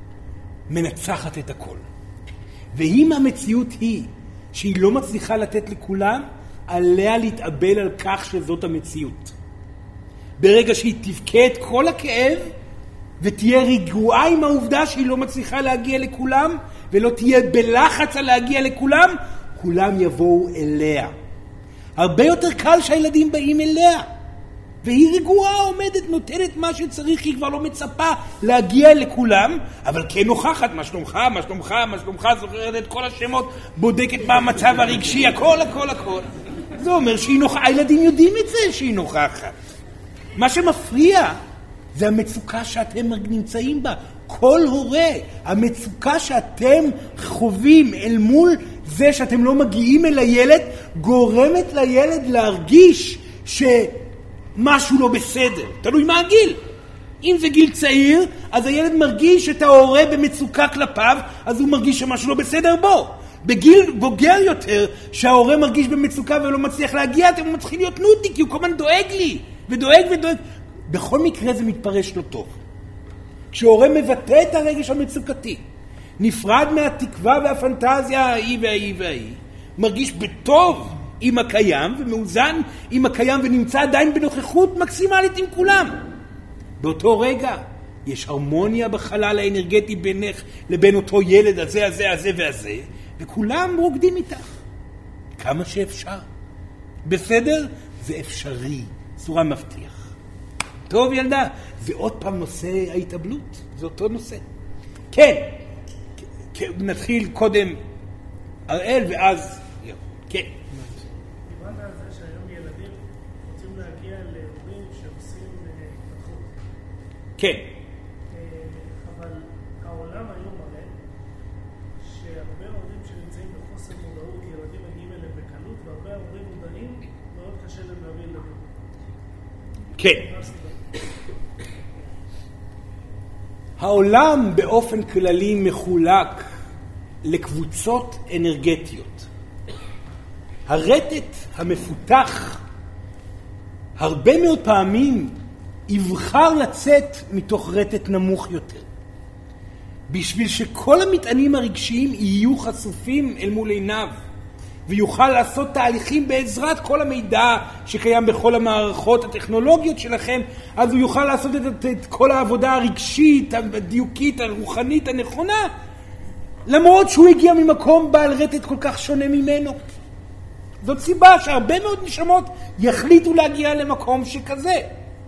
מנצחת את הכל. ואם המציאות היא שהיא לא מצליחה לתת לכולם, עליה להתאבל על כך שזאת המציאות. ברגע שהיא תבכה את כל הכאב, ותהיה רגועה עם העובדה שהיא לא מצליחה להגיע לכולם, ולא תהיה בלחץ על להגיע לכולם, כולם יבואו אליה. הרבה יותר קל שהילדים באים אליה. והיא רגועה, עומדת, נותנת מה שצריך, היא כבר לא מצפה להגיע לכולם, אבל כן נוכחת, מה שלומך, מה שלומך, מה שלומך, זוכרת את כל השמות, בודקת מה המצב הרגשי, הכל, הכל, הכל. זה אומר שהיא נוכחת, הילדים יודעים את זה שהיא נוכחת. מה שמפריע זה המצוקה שאתם נמצאים בה. כל הורה, המצוקה שאתם חווים אל מול זה שאתם לא מגיעים אל הילד, גורמת לילד להרגיש שמשהו לא בסדר. תלוי מה הגיל. אם זה גיל צעיר, אז הילד מרגיש את ההורה במצוקה כלפיו, אז הוא מרגיש שמשהו לא בסדר בו. בגיל בוגר יותר, שההורה מרגיש במצוקה ולא מצליח להגיע, אתם מתחיל להיות נוטי, כי הוא כל הזמן דואג לי, ודואג ודואג. בכל מקרה זה מתפרש לא טוב. כשהורה מבטא את הרגש המצוקתי, נפרד מהתקווה והפנטזיה ההיא וההיא וההיא, מרגיש בטוב עם הקיים ומאוזן עם הקיים ונמצא עדיין בנוכחות מקסימלית עם כולם. באותו רגע יש הרמוניה בחלל האנרגטי בינך לבין אותו ילד הזה, הזה, הזה והזה, וכולם רוקדים איתך. כמה שאפשר. בסדר? זה אפשרי. צורה מבטיח. טוב ילדה, זה עוד פעם נושא ההתאבלות, זה אותו נושא. כן, נתחיל קודם אראל ואז, כן. דיברת על זה שהיום ילדים רוצים להגיע להורים שעושים התפתחות. כן. אבל העולם היום מראה שהרבה הורים שנמצאים בחוסר מודעות, ילדים מגיעים אליהם בקלות, והרבה הורים מודעים, מאוד קשה להם להביא ילדים. כן. העולם באופן כללי מחולק לקבוצות אנרגטיות. הרטט המפותח הרבה מאוד פעמים יבחר לצאת מתוך רטט נמוך יותר. בשביל שכל המטענים הרגשיים יהיו חשופים אל מול עיניו. ויוכל לעשות תהליכים בעזרת כל המידע שקיים בכל המערכות הטכנולוגיות שלכם, אז הוא יוכל לעשות את, את כל העבודה הרגשית, הדיוקית, הרוחנית, הנכונה, למרות שהוא הגיע ממקום בעל רטט כל כך שונה ממנו. זאת סיבה שהרבה מאוד נשמות יחליטו להגיע למקום שכזה.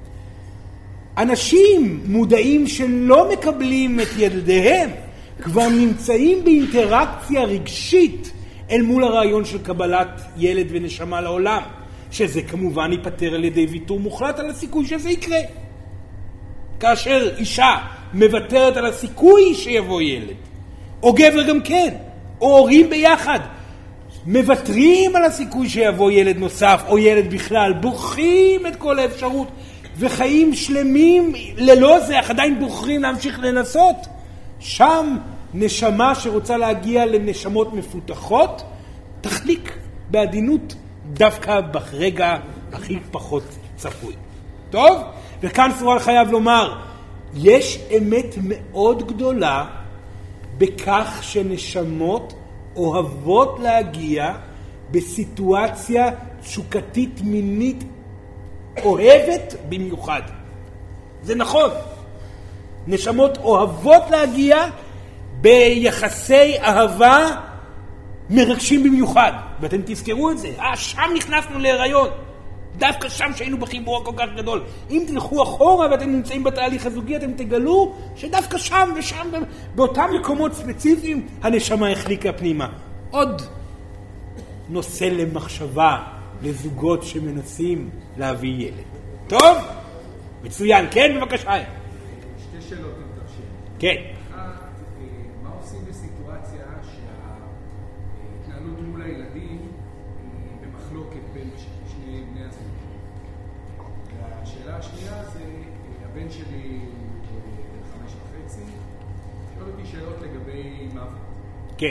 אנשים מודעים שלא מקבלים את ילדיהם, כבר נמצאים באינטראקציה רגשית, אל מול הרעיון של קבלת ילד ונשמה לעולם, שזה כמובן ייפטר על ידי ויתור מוחלט על הסיכוי שזה יקרה. כאשר אישה מוותרת על הסיכוי שיבוא ילד, או גבר גם כן, או הורים ביחד, מוותרים על הסיכוי שיבוא ילד נוסף, או ילד בכלל, בוחרים את כל האפשרות, וחיים שלמים ללא זה, אך עדיין בוחרים להמשיך לנסות, שם נשמה שרוצה להגיע לנשמות מפותחות, תחליק בעדינות דווקא ברגע הכי פחות צפוי. טוב? וכאן סורן חייב לומר, יש אמת מאוד גדולה בכך שנשמות אוהבות להגיע בסיטואציה תשוקתית מינית אוהבת במיוחד. זה נכון. נשמות אוהבות להגיע ביחסי אהבה מרגשים במיוחד. ואתם תזכרו את זה. אה, שם נכנסנו להיריון. דווקא שם שהיינו בחיבור כל כך גדול. אם תלכו אחורה ואתם נמצאים בתהליך הזוגי, אתם תגלו שדווקא שם ושם, באותם מקומות ספציפיים, הנשמה החליקה פנימה. עוד נושא למחשבה לזוגות שמנסים להביא ילד. טוב? מצוין. כן, בבקשה. שתי שאלות אם תרשה. כן. אחת, מה עושים בסיטואציה שההתנהלות מול הילדים היא במחלוקת בין שני בני הזוג? והשאלה השנייה זה, הבן שלי בן חמש וחצי, שואל אותי שאלות לגבי מוות. כן.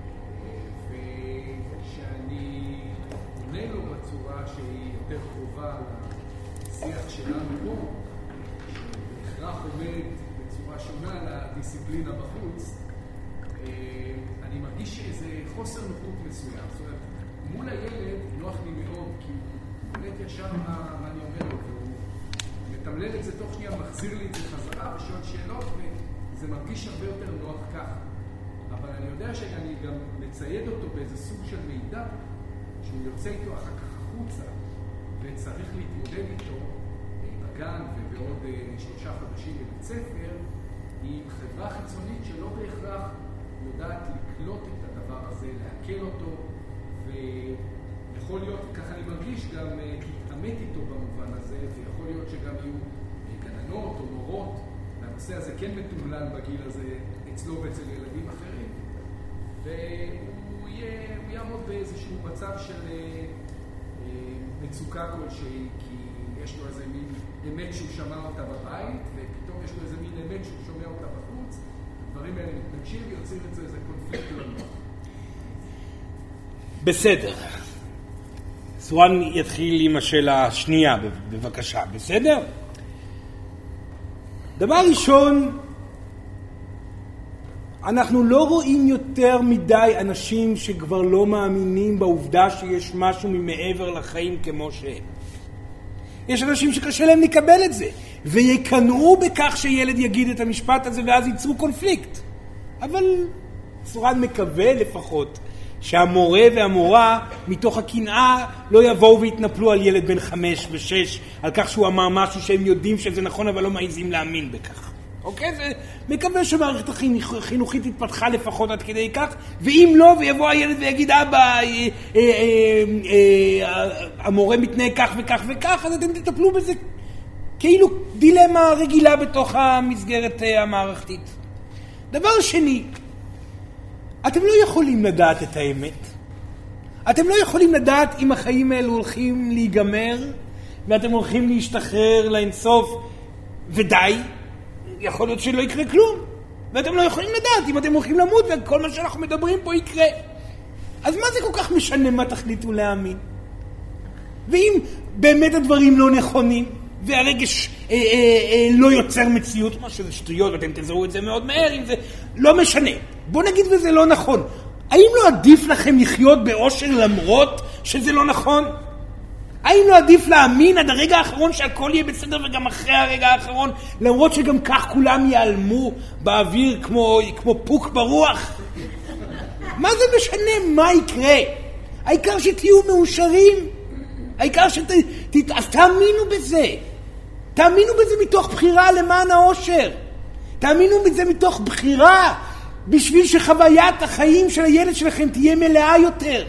ושאני עונה לו בצורה שהיא יותר קרובה לשיח שלנו פה, שבהכרח עומד בצורה שונה לדיסציפלינה בחוץ, אני מרגיש איזה חוסר נוחות מסוים. זאת אומרת, מול הילד נוח לי מאוד, כי הוא קולט ישר מה אני אומר לו, והוא מתמלל את זה תוך שנייה, מחזיר לי את זה חזרה ושואל שאלות, וזה מרגיש הרבה יותר נוח ככה. אבל אני יודע שאני גם מצייד אותו באיזה סוג של מידע, שהוא יוצא איתו אחר כך החוצה, וצריך להתמודד איתו בגן ובעוד שלושה חודשים בבית ספר, עם חברה חיצונית שלא בהכרח יודעת לקלוט את הדבר הזה, להקל אותו, ויכול להיות, ככה אני מרגיש, גם להתעמת איתו במובן הזה, ויכול להיות שגם יהיו גננות או מורות, והנושא הזה כן מתומלל בגיל הזה אצלו ואצל ילדים אחרים, והוא יהיה, הוא יעמוד באיזשהו מצב של מצוקה כלשהי, כי יש לו איזה מין אמת שהוא שמע אותה בבית, ופתאום יש לו איזה מין אמת שהוא שומע אותה בחוץ. הדברים האלה מתנגשים ויוצאים את זה איזה קונפליקט לנו. בסדר. סורן יתחיל עם השאלה השנייה, בבקשה. בסדר? דבר ראשון, אנחנו לא רואים יותר מדי אנשים שכבר לא מאמינים בעובדה שיש משהו ממעבר לחיים כמו שהם. יש אנשים שקשה להם לקבל את זה, ויקנאו בכך שילד יגיד את המשפט הזה, ואז ייצרו קונפליקט. אבל סורן מקווה לפחות שהמורה והמורה מתוך הקנאה לא יבואו והתנפלו על ילד בן חמש ושש, על כך שהוא אמר משהו שהם יודעים שזה נכון, אבל לא מעיזים להאמין בכך. אוקיי? זה מקווה שמערכת החינוכית התפתחה לפחות עד כדי כך, ואם לא, ויבוא הילד ויגיד, אבא, אה, אה, אה, המורה מתנהג כך וכך וכך, אז אתם תטפלו בזה כאילו דילמה רגילה בתוך המסגרת המערכתית. דבר שני, אתם לא יכולים לדעת את האמת. אתם לא יכולים לדעת אם החיים האלו הולכים להיגמר, ואתם הולכים להשתחרר לאינסוף, ודי. יכול להיות שלא יקרה כלום, ואתם לא יכולים לדעת אם אתם הולכים למות, וכל מה שאנחנו מדברים פה יקרה. אז מה זה כל כך משנה מה תחליטו להאמין? ואם באמת הדברים לא נכונים, והרגש אה, אה, אה, לא יוצר מציאות, מה שזה שטויות, ואתם תזהו את זה מאוד מהר, אם זה לא משנה. בוא נגיד וזה לא נכון. האם לא עדיף לכם לחיות באושר למרות שזה לא נכון? האם לא עדיף להאמין עד הרגע האחרון שהכל יהיה בסדר, וגם אחרי הרגע האחרון, למרות שגם כך כולם ייעלמו באוויר כמו, כמו פוק ברוח? מה זה משנה מה יקרה? העיקר שתהיו מאושרים. העיקר שת... ת... אז תאמינו בזה. תאמינו בזה מתוך בחירה למען האושר. תאמינו בזה מתוך בחירה בשביל שחוויית החיים של הילד שלכם תהיה מלאה יותר.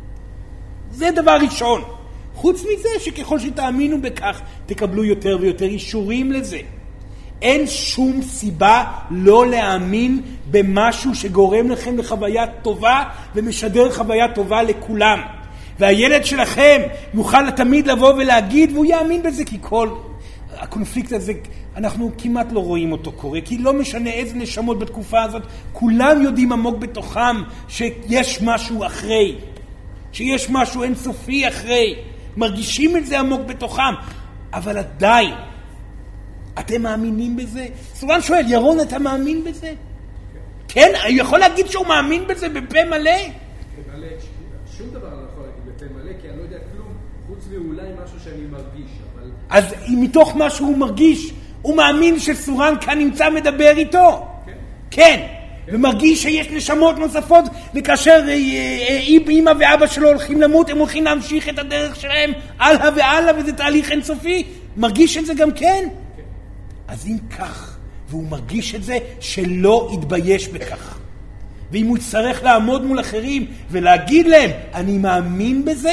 זה דבר ראשון. חוץ מזה שככל שתאמינו בכך, תקבלו יותר ויותר אישורים לזה. אין שום סיבה לא להאמין במשהו שגורם לכם לחוויה טובה ומשדר חוויה טובה לכולם. והילד שלכם יוכל תמיד לבוא ולהגיד, והוא יאמין בזה, כי כל הקונפליקט הזה, אנחנו כמעט לא רואים אותו קורה, כי לא משנה איזה נשמות בתקופה הזאת, כולם יודעים עמוק בתוכם שיש משהו אחרי, שיש משהו אינסופי אחרי, מרגישים את זה עמוק בתוכם. אבל עדיין, אתם מאמינים בזה? סורן שואל, ירון, אתה מאמין בזה? כן, הוא יכול להגיד שהוא מאמין בזה בפה מלא? מלא, שום דבר אני לא יכול להגיד בפה מלא, כי אני לא יודע כלום, חוץ מאולי משהו שאני מרגיש, אבל... אז מתוך מה שהוא מרגיש, הוא מאמין שסורן כאן נמצא מדבר איתו? כן. כן, ומרגיש שיש נשמות נוספות, וכאשר אמא ואבא שלו הולכים למות, הם הולכים להמשיך את הדרך שלהם הלאה והלאה, וזה תהליך אינסופי. מרגיש את זה גם כן? כן. אז אם כך, והוא מרגיש את זה, שלא יתבייש בכך. ואם הוא יצטרך לעמוד מול אחרים ולהגיד להם, אני מאמין בזה,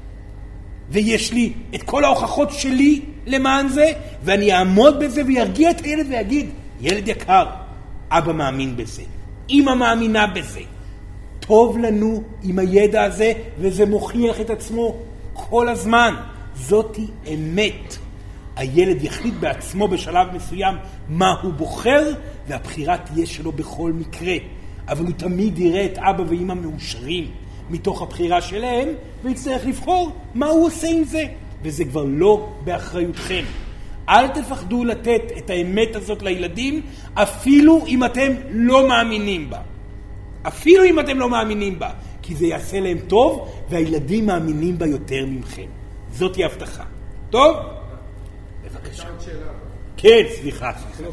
ויש לי את כל ההוכחות שלי למען זה, ואני אעמוד בזה וירגיע את הילד ויגיד, ילד יקר, אבא מאמין בזה, אמא מאמינה בזה. טוב לנו עם הידע הזה, וזה מוכיח את עצמו כל הזמן. זאתי אמת. הילד יחליט בעצמו בשלב מסוים מה הוא בוחר, והבחירה תהיה שלו בכל מקרה. אבל הוא תמיד יראה את אבא ואמא מאושרים מתוך הבחירה שלהם, ויצטרך לבחור מה הוא עושה עם זה. וזה כבר לא באחריותכם. אל תפחדו לתת את האמת הזאת לילדים, אפילו אם אתם לא מאמינים בה. אפילו אם אתם לא מאמינים בה, כי זה יעשה להם טוב, והילדים מאמינים בה יותר ממכם. זאת היא הבטחה. טוב? בבקשה. כן, סליחה.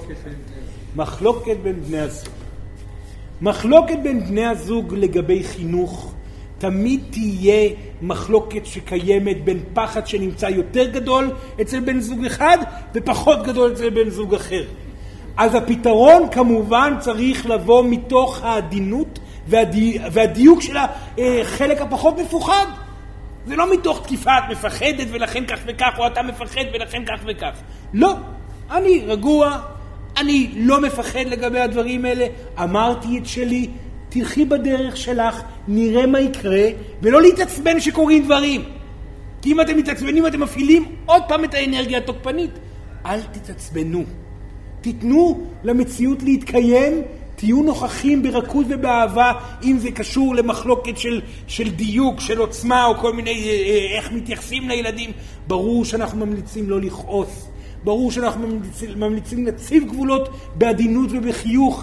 מחלוקת בין בני הזוג. מחלוקת בין בני הזוג לגבי חינוך, תמיד תהיה מחלוקת שקיימת בין פחד שנמצא יותר גדול אצל בן זוג אחד ופחות גדול אצל בן זוג אחר. אז הפתרון כמובן צריך לבוא מתוך העדינות והדי... והדיוק של החלק הפחות מפוחד. זה לא מתוך תקיפה, את מפחדת ולכן כך וכך, או אתה מפחד ולכן כך וכך. לא, אני רגוע, אני לא מפחד לגבי הדברים האלה, אמרתי את שלי, תלכי בדרך שלך, נראה מה יקרה, ולא להתעצבן שקורים דברים. כי אם אתם מתעצבנים, אתם מפעילים עוד פעם את האנרגיה התוקפנית. אל תתעצבנו. תיתנו למציאות להתקיים, תהיו נוכחים ברכות ובאהבה, אם זה קשור למחלוקת של, של דיוק, של עוצמה, או כל מיני, איך מתייחסים לילדים. ברור שאנחנו ממליצים לא לכעוס. ברור שאנחנו ממליצים, ממליצים להציב גבולות בעדינות ובחיוך,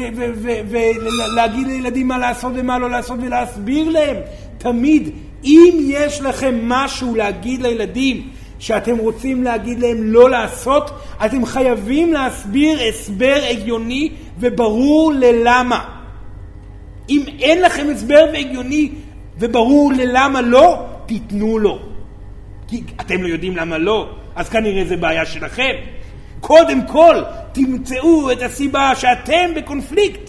ולהגיד לילדים מה לעשות ומה לא לעשות, ולהסביר להם. תמיד, אם יש לכם משהו להגיד לילדים, שאתם רוצים להגיד להם לא לעשות, אתם חייבים להסביר הסבר הגיוני וברור ללמה. אם אין לכם הסבר והגיוני וברור ללמה לא, תיתנו לו. כי אתם לא יודעים למה לא, אז כנראה זה בעיה שלכם. קודם כל, תמצאו את הסיבה שאתם בקונפליקט.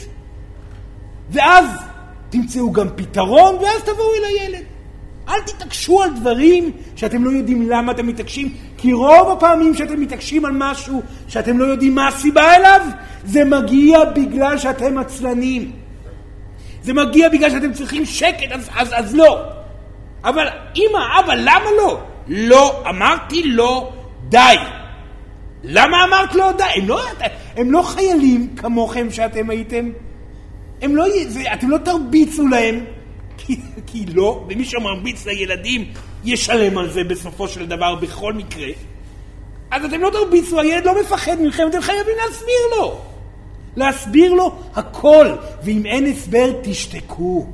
ואז תמצאו גם פתרון, ואז תבואו אל הילד. אל תתעקשו על דברים שאתם לא יודעים למה אתם מתעקשים, כי רוב הפעמים שאתם מתעקשים על משהו שאתם לא יודעים מה הסיבה אליו, זה מגיע בגלל שאתם עצלנים. זה מגיע בגלל שאתם צריכים שקט, אז, אז, אז לא. אבל אמא, אבא, למה לא? לא, אמרתי לא, די. למה אמרת לא די? הם לא, הם לא חיילים כמוכם שאתם הייתם. הם לא, זה, אתם לא תרביצו להם. כי, כי לא, ומי שמרביץ לילדים ישלם על זה בסופו של דבר בכל מקרה. אז אתם לא תרביצו, הילד לא מפחד מכם, אתם חייבים להסביר לו. להסביר לו הכל, ואם אין הסבר, תשתקו.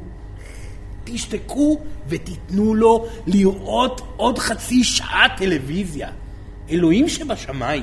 תשתקו ותיתנו לו לראות עוד חצי שעה טלוויזיה. אלוהים שבשמיים.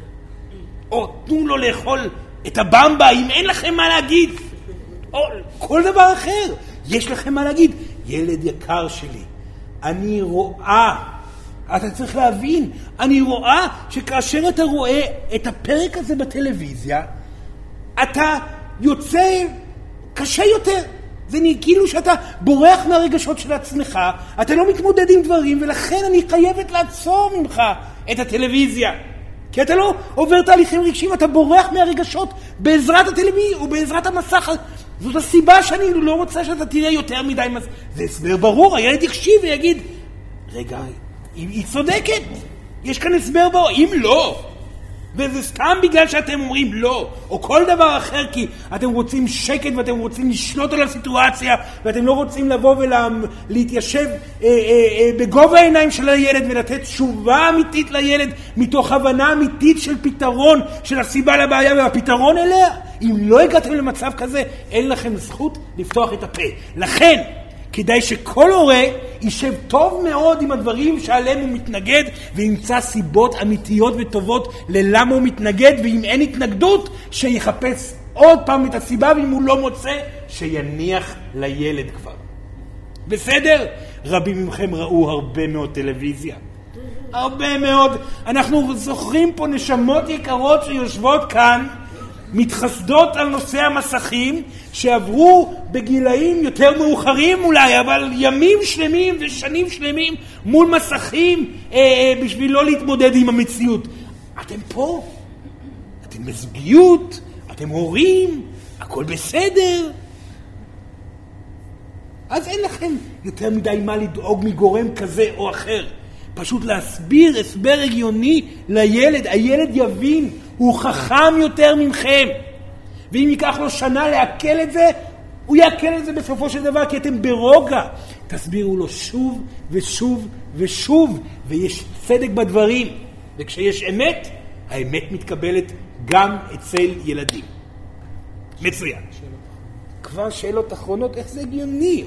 או תנו לו לאכול את הבמבה אם אין לכם מה להגיד. או כל דבר אחר. יש לכם מה להגיד. ילד יקר שלי, אני רואה, אתה צריך להבין, אני רואה שכאשר אתה רואה את הפרק הזה בטלוויזיה, אתה יוצא קשה יותר. זה כאילו שאתה בורח מהרגשות של עצמך, אתה לא מתמודד עם דברים, ולכן אני חייבת לעצור ממך את הטלוויזיה. כי אתה לא עובר תהליכים רגשיים, אתה בורח מהרגשות בעזרת הטלוויזיה או בעזרת המסך. זאת הסיבה שאני לא רוצה שאתה תראה יותר מדי מסך. זה הסבר ברור, הילד יקשיב ויגיד, רגע, היא, היא צודקת, יש כאן הסבר ברור, אם לא, וזה סתם בגלל שאתם אומרים לא, או כל דבר אחר, כי אתם רוצים שקט ואתם רוצים לשלוט על הסיטואציה, ואתם לא רוצים לבוא ולהתיישב אה, אה, אה, בגובה העיניים של הילד ולתת תשובה אמיתית לילד, מתוך הבנה אמיתית של פתרון, של הסיבה לבעיה והפתרון אליה. אם לא הגעתם למצב כזה, אין לכם זכות לפתוח את הפה. לכן, כדאי שכל הורה יישב טוב מאוד עם הדברים שעליהם הוא מתנגד, וימצא סיבות אמיתיות וטובות ללמה הוא מתנגד, ואם אין התנגדות, שיחפש עוד פעם את הסיבה, ואם הוא לא מוצא, שיניח לילד כבר. בסדר? רבים מכם ראו הרבה מאוד טלוויזיה. הרבה מאוד. אנחנו זוכרים פה נשמות יקרות שיושבות כאן, מתחסדות על נושא המסכים, שעברו בגילאים יותר מאוחרים אולי, אבל ימים שלמים ושנים שלמים מול מסכים אה, אה, בשביל לא להתמודד עם המציאות. אתם פה, אתם בזוגיות, אתם הורים, הכל בסדר. אז אין לכם יותר מדי מה לדאוג מגורם כזה או אחר. פשוט להסביר הסבר הגיוני לילד, הילד יבין, הוא חכם יותר ממכם. ואם ייקח לו שנה להקל את זה, הוא יעקל את זה בסופו של דבר, כי אתם ברוגע. תסבירו לו שוב ושוב ושוב, ויש צדק בדברים. וכשיש אמת, האמת מתקבלת גם אצל ילדים. מצוין. כבר שאלות אחרונות, איך זה הגיוני?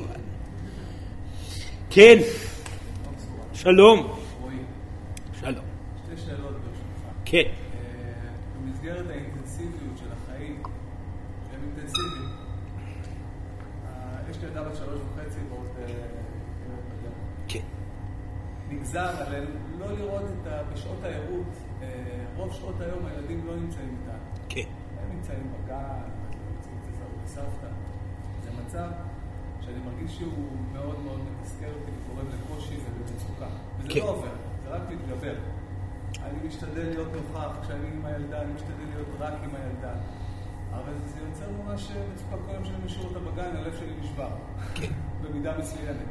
כן. שלום. שלום. שתי שאלות ברשותך. כן. במסגרת האינטנסיביות של החיים, שהם אינטנסיביים, יש לי ילדה בת שלוש וחצי ועוד בגלל. כן. נגזר עליהם לא לראות את ה... בשעות העירות, רוב שעות היום הילדים לא נמצאים איתה. כן. הם נמצאים בגן, נמצאים בסבתא. זה מצב שאני מרגיש שהוא מאוד מאוד מתסכל אותי וגורם לקושי ובמצוקה. וזה כן. לא עובר, זה רק מתגבר. אני משתדל להיות נוכח כשאני עם הילדה, אני משתדל להיות רק עם הילדה. אבל זה יוצר ממש מצוקה כל יום שאני משאיר אותה בגן, הלב שלי נשבר. כן. במידה מסוימת.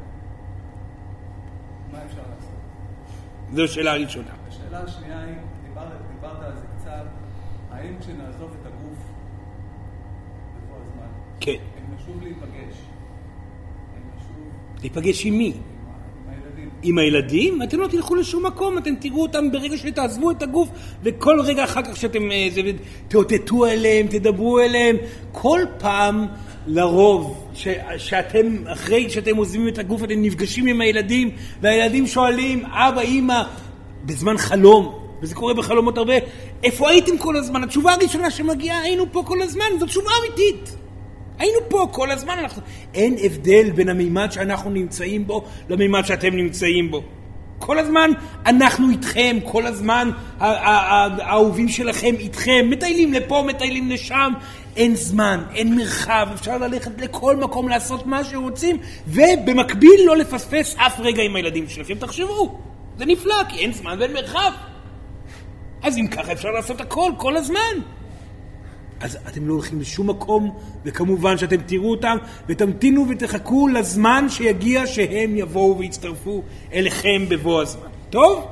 מה אפשר לעשות? זו שאלה ראשונה. השאלה השנייה היא, דיברת, דיברת על זה קצת, האם כשנעזוב את הגוף בכל הזמן, כן. הם נשוב להיפגש. הם נשוב להיפגש עם מי? עם הילדים. עם הילדים? אתם לא תלכו לשום מקום, אתם תראו אותם ברגע שתעזבו את הגוף, וכל רגע אחר כך שאתם תאותתו אליהם, תדברו אליהם, כל פעם לרוב ש, שאתם, אחרי שאתם עוזבים את הגוף, אתם נפגשים עם הילדים, והילדים שואלים, אבא, אמא, בזמן חלום, וזה קורה בחלומות הרבה, איפה הייתם כל הזמן? התשובה הראשונה שמגיעה, היינו פה כל הזמן, זו תשובה אמיתית. היינו פה כל הזמן, אנחנו... אין הבדל בין המימד שאנחנו נמצאים בו למימד שאתם נמצאים בו. כל הזמן אנחנו איתכם, כל הזמן האהובים שלכם איתכם, מטיילים לפה, מטיילים לשם, אין זמן, אין מרחב, אפשר ללכת לכל מקום לעשות מה שרוצים, ובמקביל לא לפספס אף רגע עם הילדים שלכם. תחשבו, זה נפלא, כי אין זמן ואין מרחב. אז אם ככה אפשר לעשות הכל, כל הזמן. אז אתם לא הולכים לשום מקום, וכמובן שאתם תראו אותם, ותמתינו ותחכו לזמן שיגיע שהם יבואו ויצטרפו אליכם בבוא הזמן. טוב?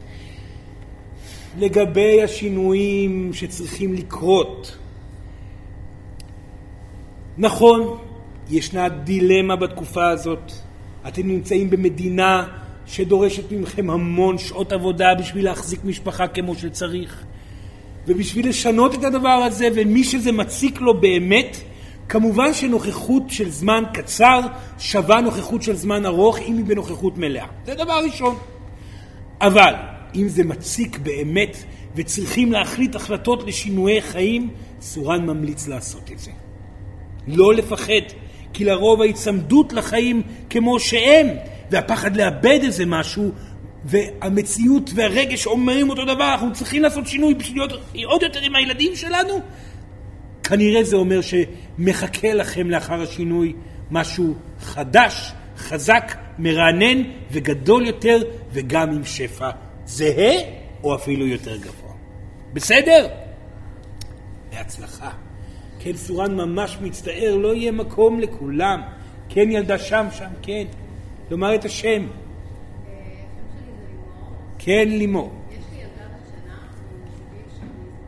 לגבי השינויים שצריכים לקרות. נכון, ישנה דילמה בתקופה הזאת. אתם נמצאים במדינה שדורשת ממכם המון שעות עבודה בשביל להחזיק משפחה כמו שצריך. ובשביל לשנות את הדבר הזה, ומי שזה מציק לו באמת, כמובן שנוכחות של זמן קצר שווה נוכחות של זמן ארוך, אם היא בנוכחות מלאה. זה דבר ראשון. אבל אם זה מציק באמת וצריכים להחליט החלטות לשינויי חיים, סורן ממליץ לעשות את זה. לא לפחד, כי לרוב ההצמדות לחיים כמו שהם, והפחד לאבד איזה משהו, והמציאות והרגש אומרים אותו דבר, אנחנו צריכים לעשות שינוי בשביל להיות עוד יותר עם הילדים שלנו. כנראה זה אומר שמחכה לכם לאחר השינוי משהו חדש, חזק, מרענן וגדול יותר, וגם עם שפע זהה או אפילו יותר גבוה. בסדר? בהצלחה. כן, סורן ממש מצטער, לא יהיה מקום לכולם. כן, ילדה שם, שם, כן. לומר את השם. השם שלי זה לימור. כן, לימור. יש לי ילדה בת שנה, אני חושבת שאני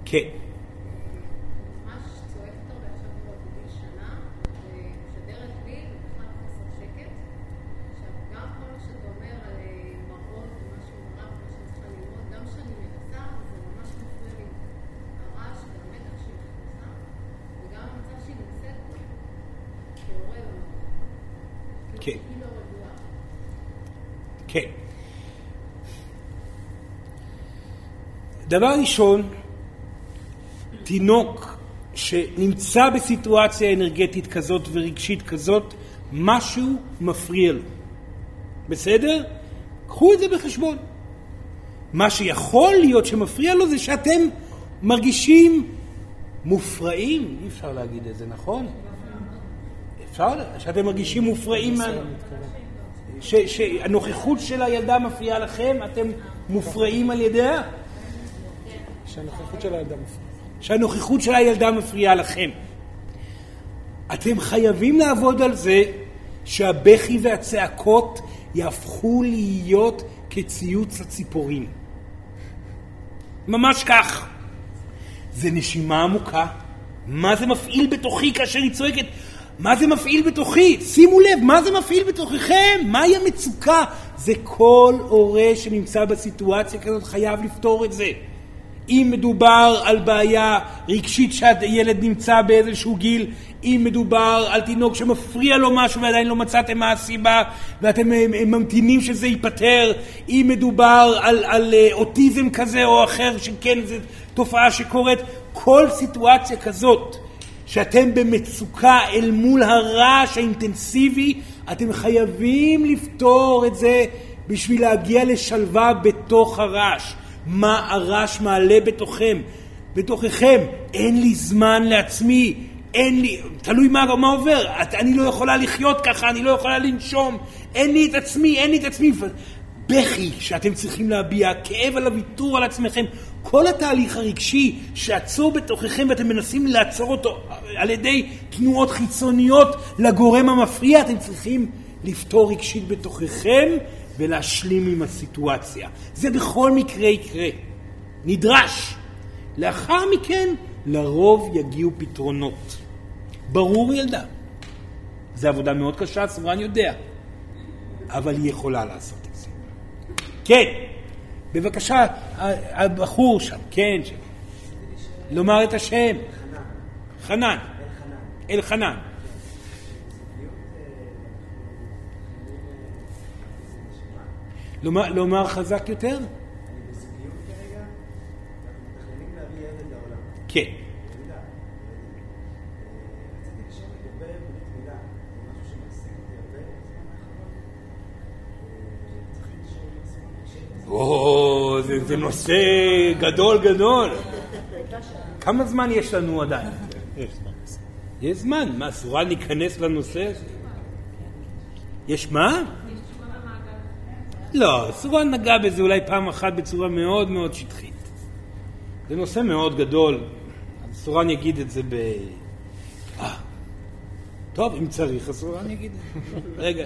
כן. ממש צועקת הרבה עכשיו כבר בגיל שנה, ומשדרת לי ובכלל חוסר שקט. עכשיו, גם כל מה שאתה אומר על מראות ומה שהוא מראה ומה שאני צריכה ללמוד, גם שאני מנסה, זה ממש מפריע לי הרעש והמתח שהיא נכנסה, וגם המצב שהיא נמצאת פה, כהורה או כן. היא לא רגועה. כן. דבר ראשון, תינוק שנמצא בסיטואציה אנרגטית כזאת ורגשית כזאת, משהו מפריע לו. בסדר? קחו את זה בחשבון. מה שיכול להיות שמפריע לו זה שאתם מרגישים מופרעים. אי אפשר להגיד את זה, נכון? אפשר? שאתם מרגישים מופרעים מה... ש, שהנוכחות של הילדה מפריעה לכם, אתם מופרעים על ידיה? שהנוכחות של הילדה מפריעה. שהנוכחות של הילדה מפריעה לכם. אתם חייבים לעבוד על זה שהבכי והצעקות יהפכו להיות כציוץ הציפורים. ממש כך. זה נשימה עמוקה. מה זה מפעיל בתוכי כאשר היא צועקת? מה זה מפעיל בתוכי? שימו לב, מה זה מפעיל בתוככם? מהי המצוקה? זה כל הורה שנמצא בסיטואציה כזאת חייב לפתור את זה. אם מדובר על בעיה רגשית שהילד נמצא באיזשהו גיל, אם מדובר על תינוק שמפריע לו משהו ועדיין לא מצאתם מה הסיבה ואתם ממתינים שזה ייפטר, אם מדובר על, על אוטיזם כזה או אחר שכן זו תופעה שקורית, כל סיטואציה כזאת שאתם במצוקה אל מול הרעש האינטנסיבי, אתם חייבים לפתור את זה בשביל להגיע לשלווה בתוך הרעש. מה הרעש מעלה בתוכם, בתוככם? אין לי זמן לעצמי, אין לי, תלוי מה, מה עובר, אני לא יכולה לחיות ככה, אני לא יכולה לנשום, אין לי את עצמי, אין לי את עצמי. בכי שאתם צריכים להביע, כאב על הוויתור על עצמכם, כל התהליך הרגשי שעצור בתוככם ואתם מנסים לעצור אותו על ידי תנועות חיצוניות לגורם המפריע, אתם צריכים לפתור רגשית בתוככם ולהשלים עם הסיטואציה. זה בכל מקרה יקרה. נדרש. לאחר מכן, לרוב יגיעו פתרונות. ברור ילדה. זו עבודה מאוד קשה, סברן יודע. אבל היא יכולה לעשות את זה. כן. בבקשה, הבחור שם. כן. שם. לומר את השם. חנן. אל חנן. לומר, לומר חזק יותר? אני בזוגיות כרגע, אנחנו מתכננים להביא ילד לעולם. כן. ילדה. רציתי לשאול לגבי ברית מילה, זה משהו שמעסיק אותי הרבה זמן האחרון. צריכים לשאול לעשות. או, זה נושא גדול גדול. כמה זמן יש לנו עדיין? יש זמן. יש זמן. מה, אסורה להיכנס לנושא הזה? יש מה? לא, סורן נגע בזה אולי פעם אחת בצורה מאוד מאוד שטחית. זה נושא מאוד גדול. סורן יגיד את זה ב... אה, טוב, אם צריך, סורן יגיד את זה. רגע.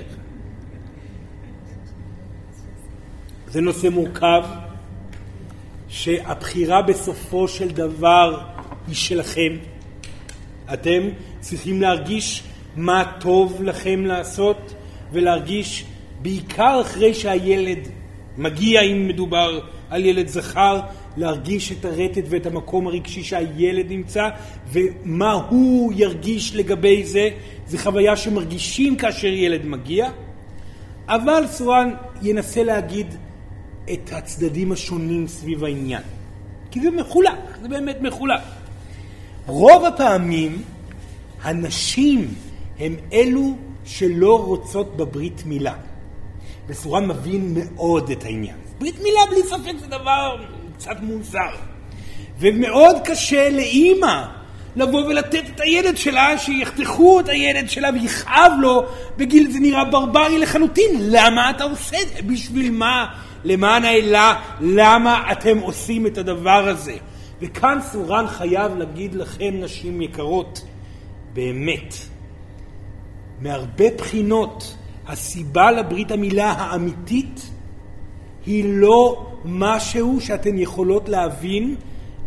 זה נושא מורכב, שהבחירה בסופו של דבר היא שלכם. אתם צריכים להרגיש מה טוב לכם לעשות, ולהרגיש בעיקר אחרי שהילד מגיע, אם מדובר על ילד זכר, להרגיש את הרטט ואת המקום הרגשי שהילד נמצא, ומה הוא ירגיש לגבי זה. זה חוויה שמרגישים כאשר ילד מגיע, אבל סורן ינסה להגיד את הצדדים השונים סביב העניין, כי זה מחולק, זה באמת מחולק. רוב הפעמים הנשים הם אלו שלא רוצות בברית מילה, וסורן מבין מאוד את העניין. ברית מילה בלי ספק זה דבר קצת מוזר, ומאוד קשה לאמא לבוא ולתת את הילד שלה, שיחתכו את הילד שלה ויכאב לו בגיל, זה נראה ברברי לחלוטין. למה אתה עושה את זה? בשביל מה? למען האלה, למה אתם עושים את הדבר הזה? וכאן סורן חייב להגיד לכם, נשים יקרות, באמת, מהרבה בחינות, הסיבה לברית המילה האמיתית היא לא משהו שאתן יכולות להבין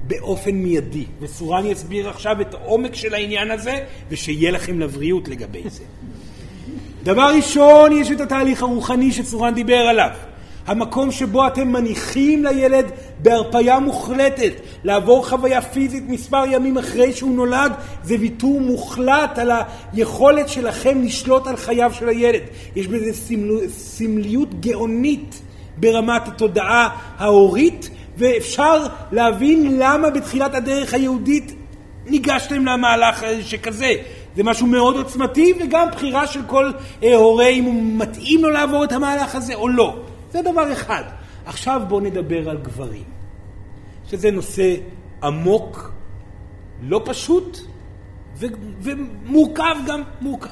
באופן מיידי. וסורן יסביר עכשיו את העומק של העניין הזה, ושיהיה לכם לבריאות לגבי זה. דבר ראשון, יש את התהליך הרוחני שסורן דיבר עליו. המקום שבו אתם מניחים לילד בהרפאיה מוחלטת, לעבור חוויה פיזית מספר ימים אחרי שהוא נולד, זה ויתור מוחלט על היכולת שלכם לשלוט על חייו של הילד. יש בזה סמל... סמליות גאונית ברמת התודעה ההורית, ואפשר להבין למה בתחילת הדרך היהודית ניגשתם למהלך שכזה. זה משהו מאוד עוצמתי, וגם בחירה של כל הורה אם הוא מתאים לו לעבור את המהלך הזה או לא. זה דבר אחד. עכשיו בואו נדבר על גברים, שזה נושא עמוק, לא פשוט, ו- ומורכב גם מורכב.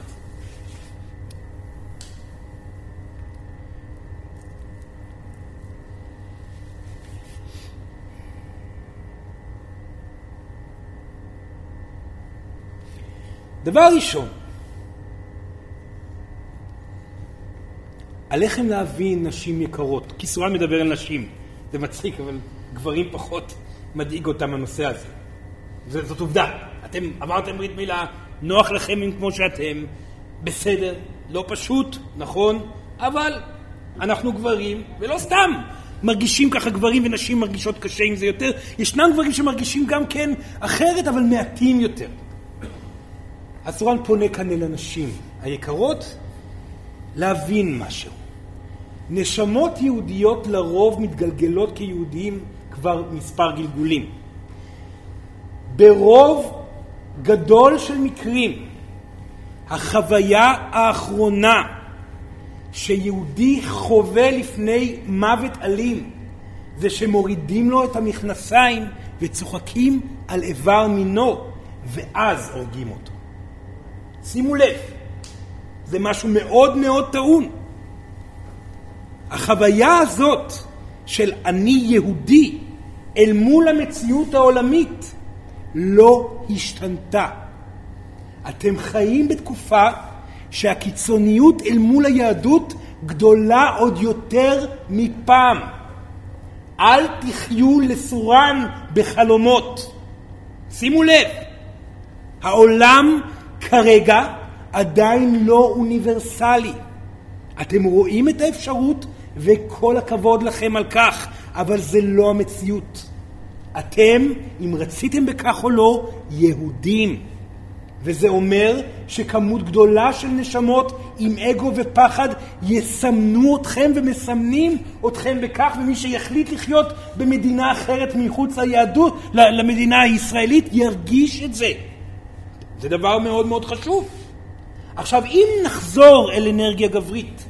דבר ראשון, עליכם להבין נשים יקרות, כי סורן מדבר על נשים, זה מצחיק, אבל גברים פחות מדאיג אותם הנושא הזה. זאת, זאת עובדה, אתם עברתם ברית מילה, נוח לכם עם כמו שאתם, בסדר, לא פשוט, נכון, אבל אנחנו גברים, ולא סתם מרגישים ככה גברים ונשים מרגישות קשה עם זה יותר, ישנם גברים שמרגישים גם כן אחרת, אבל מעטים יותר. הסורן פונה כאן אל הנשים היקרות להבין משהו. נשמות יהודיות לרוב מתגלגלות כיהודים כבר מספר גלגולים. ברוב גדול של מקרים, החוויה האחרונה שיהודי חווה לפני מוות אלים, זה שמורידים לו את המכנסיים וצוחקים על איבר מינו, ואז הורגים אותו. שימו לב, זה משהו מאוד מאוד טעון. החוויה הזאת של אני יהודי אל מול המציאות העולמית לא השתנתה. אתם חיים בתקופה שהקיצוניות אל מול היהדות גדולה עוד יותר מפעם. אל תחיו לסורן בחלומות. שימו לב, העולם כרגע עדיין לא אוניברסלי. אתם רואים את האפשרות וכל הכבוד לכם על כך, אבל זה לא המציאות. אתם, אם רציתם בכך או לא, יהודים. וזה אומר שכמות גדולה של נשמות עם אגו ופחד יסמנו אתכם ומסמנים אתכם בכך, ומי שיחליט לחיות במדינה אחרת מחוץ ליהדות, למדינה הישראלית, ירגיש את זה. זה דבר מאוד מאוד חשוב. עכשיו, אם נחזור אל אנרגיה גברית,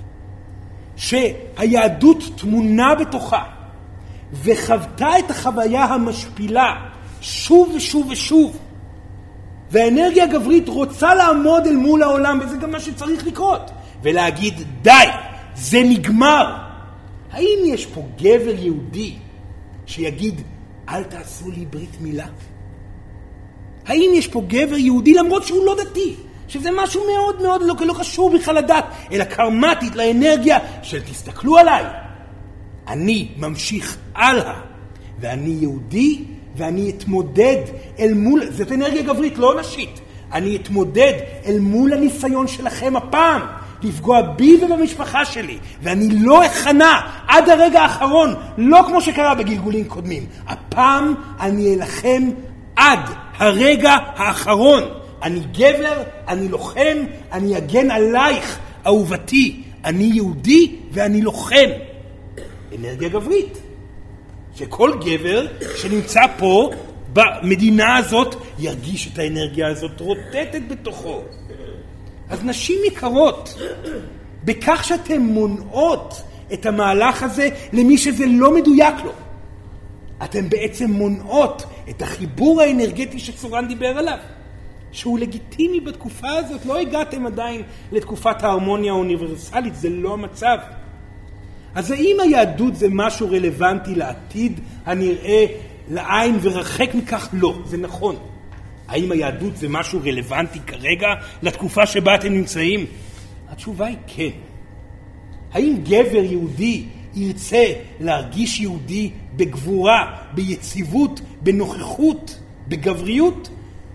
שהיהדות תמונה בתוכה, וחוותה את החוויה המשפילה שוב ושוב ושוב, והאנרגיה הגברית רוצה לעמוד אל מול העולם, וזה גם מה שצריך לקרות, ולהגיד די, זה נגמר. האם יש פה גבר יהודי שיגיד אל תעשו לי ברית מילה? האם יש פה גבר יהודי למרות שהוא לא דתי, שזה משהו מאוד מאוד לא, לא קשור בכלל לדת, אלא קרמטית לאנרגיה של תסתכלו עליי, אני ממשיך הלאה, ואני יהודי, ואני אתמודד אל מול, זאת אנרגיה גברית, לא נשית, אני אתמודד אל מול הניסיון שלכם הפעם, לפגוע בי ובמשפחה שלי, ואני לא אכנה עד הרגע האחרון, לא כמו שקרה בגלגולים קודמים. הפעם אני אלחם עד הרגע האחרון. אני גבר, אני לוחם, אני אגן עלייך, אהובתי. אני יהודי ואני לוחם. אנרגיה גברית. שכל גבר שנמצא פה במדינה הזאת ירגיש את האנרגיה הזאת רוטטת בתוכו. אז נשים יקרות, בכך שאתם מונעות את המהלך הזה למי שזה לא מדויק לו, אתם בעצם מונעות את החיבור האנרגטי שסורן דיבר עליו, שהוא לגיטימי בתקופה הזאת. לא הגעתם עדיין לתקופת ההרמוניה האוניברסלית, זה לא המצב. אז האם היהדות זה משהו רלוונטי לעתיד הנראה לעין ורחק מכך? לא, זה נכון. האם היהדות זה משהו רלוונטי כרגע לתקופה שבה אתם נמצאים? התשובה היא כן. האם גבר יהודי ירצה להרגיש יהודי בגבורה, ביציבות, בנוכחות, בגבריות?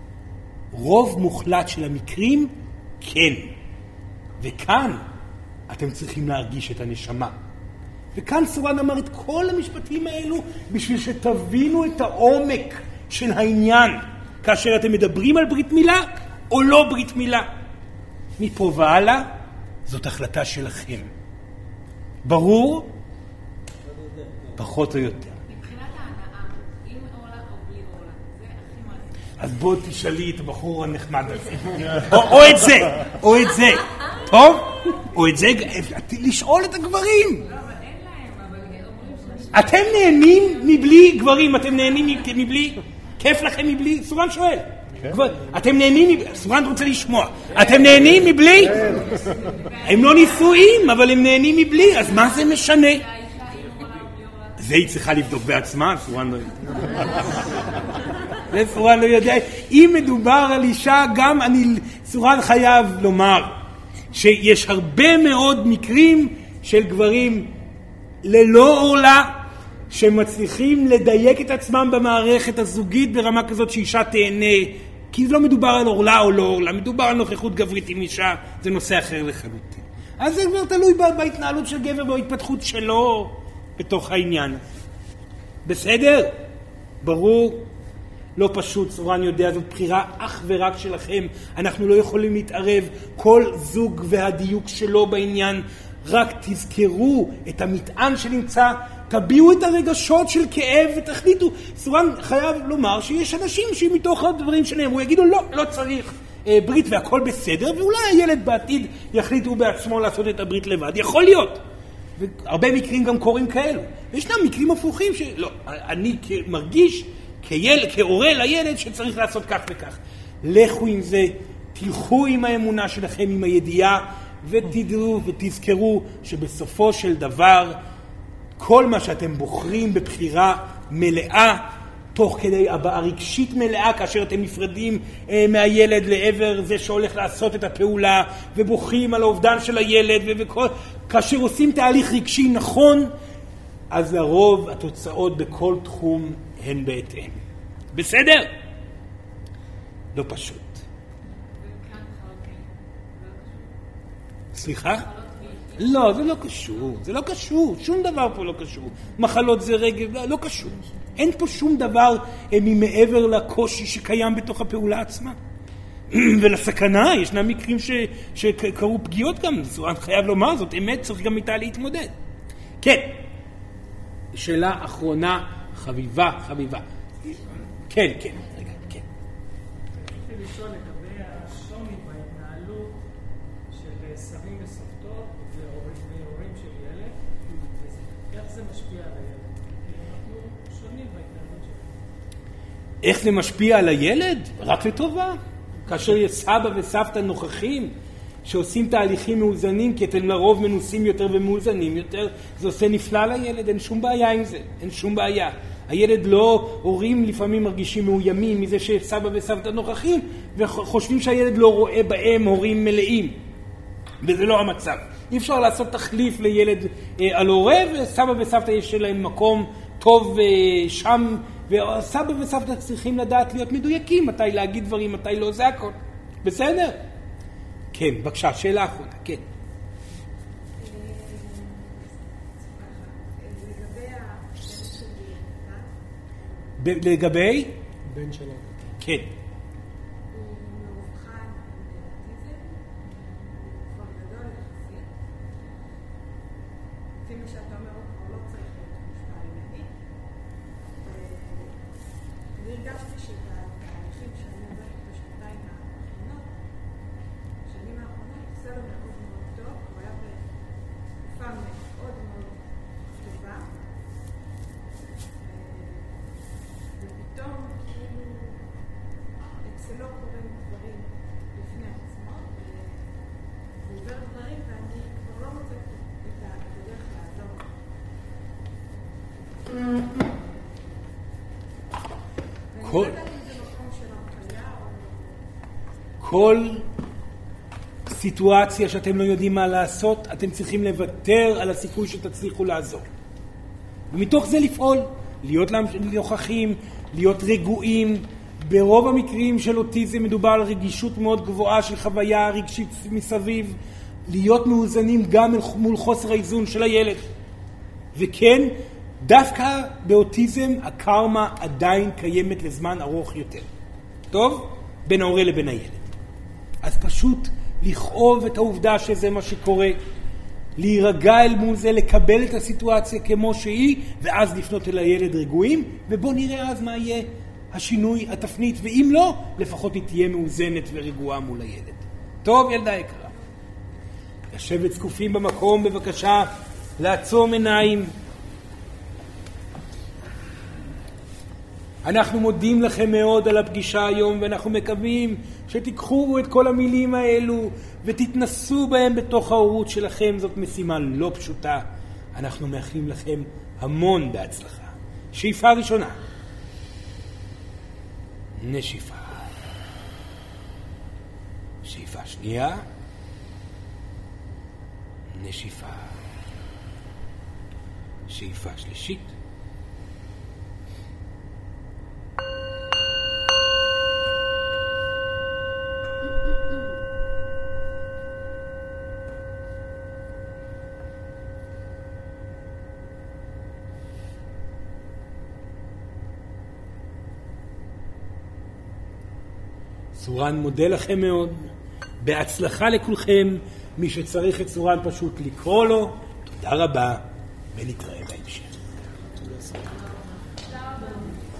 רוב מוחלט של המקרים, כן. וכאן אתם צריכים להרגיש את הנשמה. וכאן סורן אמר את כל המשפטים האלו בשביל שתבינו את העומק של העניין כאשר אתם מדברים על ברית מילה או לא ברית מילה. מפה והלאה זאת החלטה שלכם. ברור? פחות או יותר. מבחינת ההנאה, עם עולה או בלי עולה, זה הכי מעניין. אז בוא תשאלי את הבחור הנחמד הזה. או, או את זה, או את זה. טוב? או את זה, לשאול את הגברים. לא, אבל אין להם, אבל אומרים ש... אתם נהנים מבלי גברים, אתם נהנים מבלי? כיף לכם מבלי? סורן שואל. אתם נהנים, סורן רוצה לשמוע, אתם נהנים מבלי? הם לא נישואים, אבל הם נהנים מבלי, אז מה זה משנה? זה היא צריכה לבדוק בעצמה, סורן לא יודע. זה סורן לא יודע. אם מדובר על אישה, גם אני, סורן חייב לומר שיש הרבה מאוד מקרים של גברים ללא עורלה, שמצליחים לדייק את עצמם במערכת הזוגית ברמה כזאת שאישה תהנה, כי לא מדובר על עורלה או לא עורלה, מדובר על נוכחות גברית עם אישה, זה נושא אחר לחלוטין. אז זה כבר תלוי בהתנהלות של גבר ובהתפתחות שלו בתוך העניין. בסדר? ברור? לא פשוט, סורן יודע, זאת בחירה אך ורק שלכם. אנחנו לא יכולים להתערב, כל זוג והדיוק שלו בעניין. רק תזכרו את המטען שנמצא, תביאו את הרגשות של כאב ותחליטו. סורן חייב לומר שיש אנשים שמתוך הדברים שנאמרו יגידו לא, לא צריך אה, ברית והכל בסדר, ואולי הילד בעתיד יחליטו בעצמו לעשות את הברית לבד. יכול להיות. והרבה מקרים גם קורים כאלו. וישנם מקרים הפוכים שלא, אני מרגיש כיל, כהורה לילד שצריך לעשות כך וכך. לכו עם זה, תלכו עם האמונה שלכם, עם הידיעה, ותדעו ותזכרו שבסופו של דבר כל מה שאתם בוחרים בבחירה מלאה, תוך כדי הבעה רגשית מלאה, כאשר אתם נפרדים אה, מהילד לעבר זה שהולך לעשות את הפעולה, ובוחרים על האובדן של הילד, וכל, כאשר עושים תהליך רגשי נכון, אז לרוב התוצאות בכל תחום הן בהתאם. בסדר? לא פשוט. סליחה? לא, זה לא קשור, זה לא קשור, שום דבר פה לא קשור. מחלות זה רגל, לא, לא קשור. אין פה שום דבר ממעבר לקושי שקיים בתוך הפעולה עצמה. ולסכנה, ישנם מקרים ש, שקרו פגיעות גם, סורן חייב לומר, זאת אמת, צריך גם איתה להתמודד. כן, שאלה אחרונה, חביבה, חביבה. כן, כן, רגע, כן. רציתי לשאול לגבי השוני בהתנהלות של סבים וסבתות והורים של ילד, איך זה משפיע על הילד? כי אנחנו שונים בהתנהלות שלנו. איך זה משפיע על הילד? רק לטובה. כאשר יש סבא וסבתא נוכחים שעושים תהליכים מאוזנים, כי אתם לרוב מנוסים יותר ומאוזנים יותר, זה עושה נפלא לילד, אין שום בעיה עם זה, אין שום בעיה. הילד לא, הורים לפעמים מרגישים מאוימים מזה שסבא וסבתא נוכחים, וחושבים שהילד לא רואה בהם הורים מלאים. וזה לא המצב. אי אפשר לעשות תחליף לילד אה, על הורה, וסבא וסבתא יש להם מקום טוב אה, שם, וסבא וסבתא צריכים לדעת להיות מדויקים, מתי להגיד דברים, מתי לא, זה הכל. בסדר? כן, בבקשה, שאלה אחרונה, כן. לגבי? בן שלו. כן. הוא מאובחן באוטיזם, הוא כבר גדול יחסית. לפי מה שאתה אומר, הוא כבר לא צריך להיות מושפע ממני. אני הרגשתי שבתהליכים שאני עוברת בשנתיים האחרונות, בשנים האחרונות, עושה לו מאוד מאוד טוב, הוא היה בתקופה מאוד מאוד טובה. ופתאום כאילו אצלו קוראים דברים לפני עצמו, והוא עובר דברים ואני כבר לא מוצאת את הדרך לעזור. ואני לא יודעת אם זה מקום של הנחיה או... כל סיטואציה שאתם לא יודעים מה לעשות, אתם צריכים לוותר על הסיכוי שתצליחו לעזור. ומתוך זה לפעול, להיות נוכחים, להיות רגועים. ברוב המקרים של אוטיזם מדובר על רגישות מאוד גבוהה של חוויה רגשית מסביב, להיות מאוזנים גם מול חוסר האיזון של הילד. וכן, דווקא באוטיזם הקרמה עדיין קיימת לזמן ארוך יותר. טוב? בין ההורה לבין הילד. אז פשוט לכאוב את העובדה שזה מה שקורה, להירגע אל מול זה, לקבל את הסיטואציה כמו שהיא, ואז לפנות אל הילד רגועים, ובוא נראה אז מה יהיה השינוי, התפנית, ואם לא, לפחות היא תהיה מאוזנת ורגועה מול הילד. טוב, ילדה יקרה. לשבת זקופים במקום, בבקשה, לעצום עיניים. אנחנו מודים לכם מאוד על הפגישה היום, ואנחנו מקווים שתיקחו את כל המילים האלו ותתנסו בהם בתוך ההורות שלכם. זאת משימה לא פשוטה. אנחנו מאחלים לכם המון בהצלחה. שאיפה ראשונה. נשיפה. שאיפה שנייה. נשיפה. שאיפה שלישית. סורן מודה לכם מאוד, בהצלחה לכולכם. מי שצריך את סורן פשוט לקרוא לו. תודה רבה, ונתראה בהמשך. תודה רבה.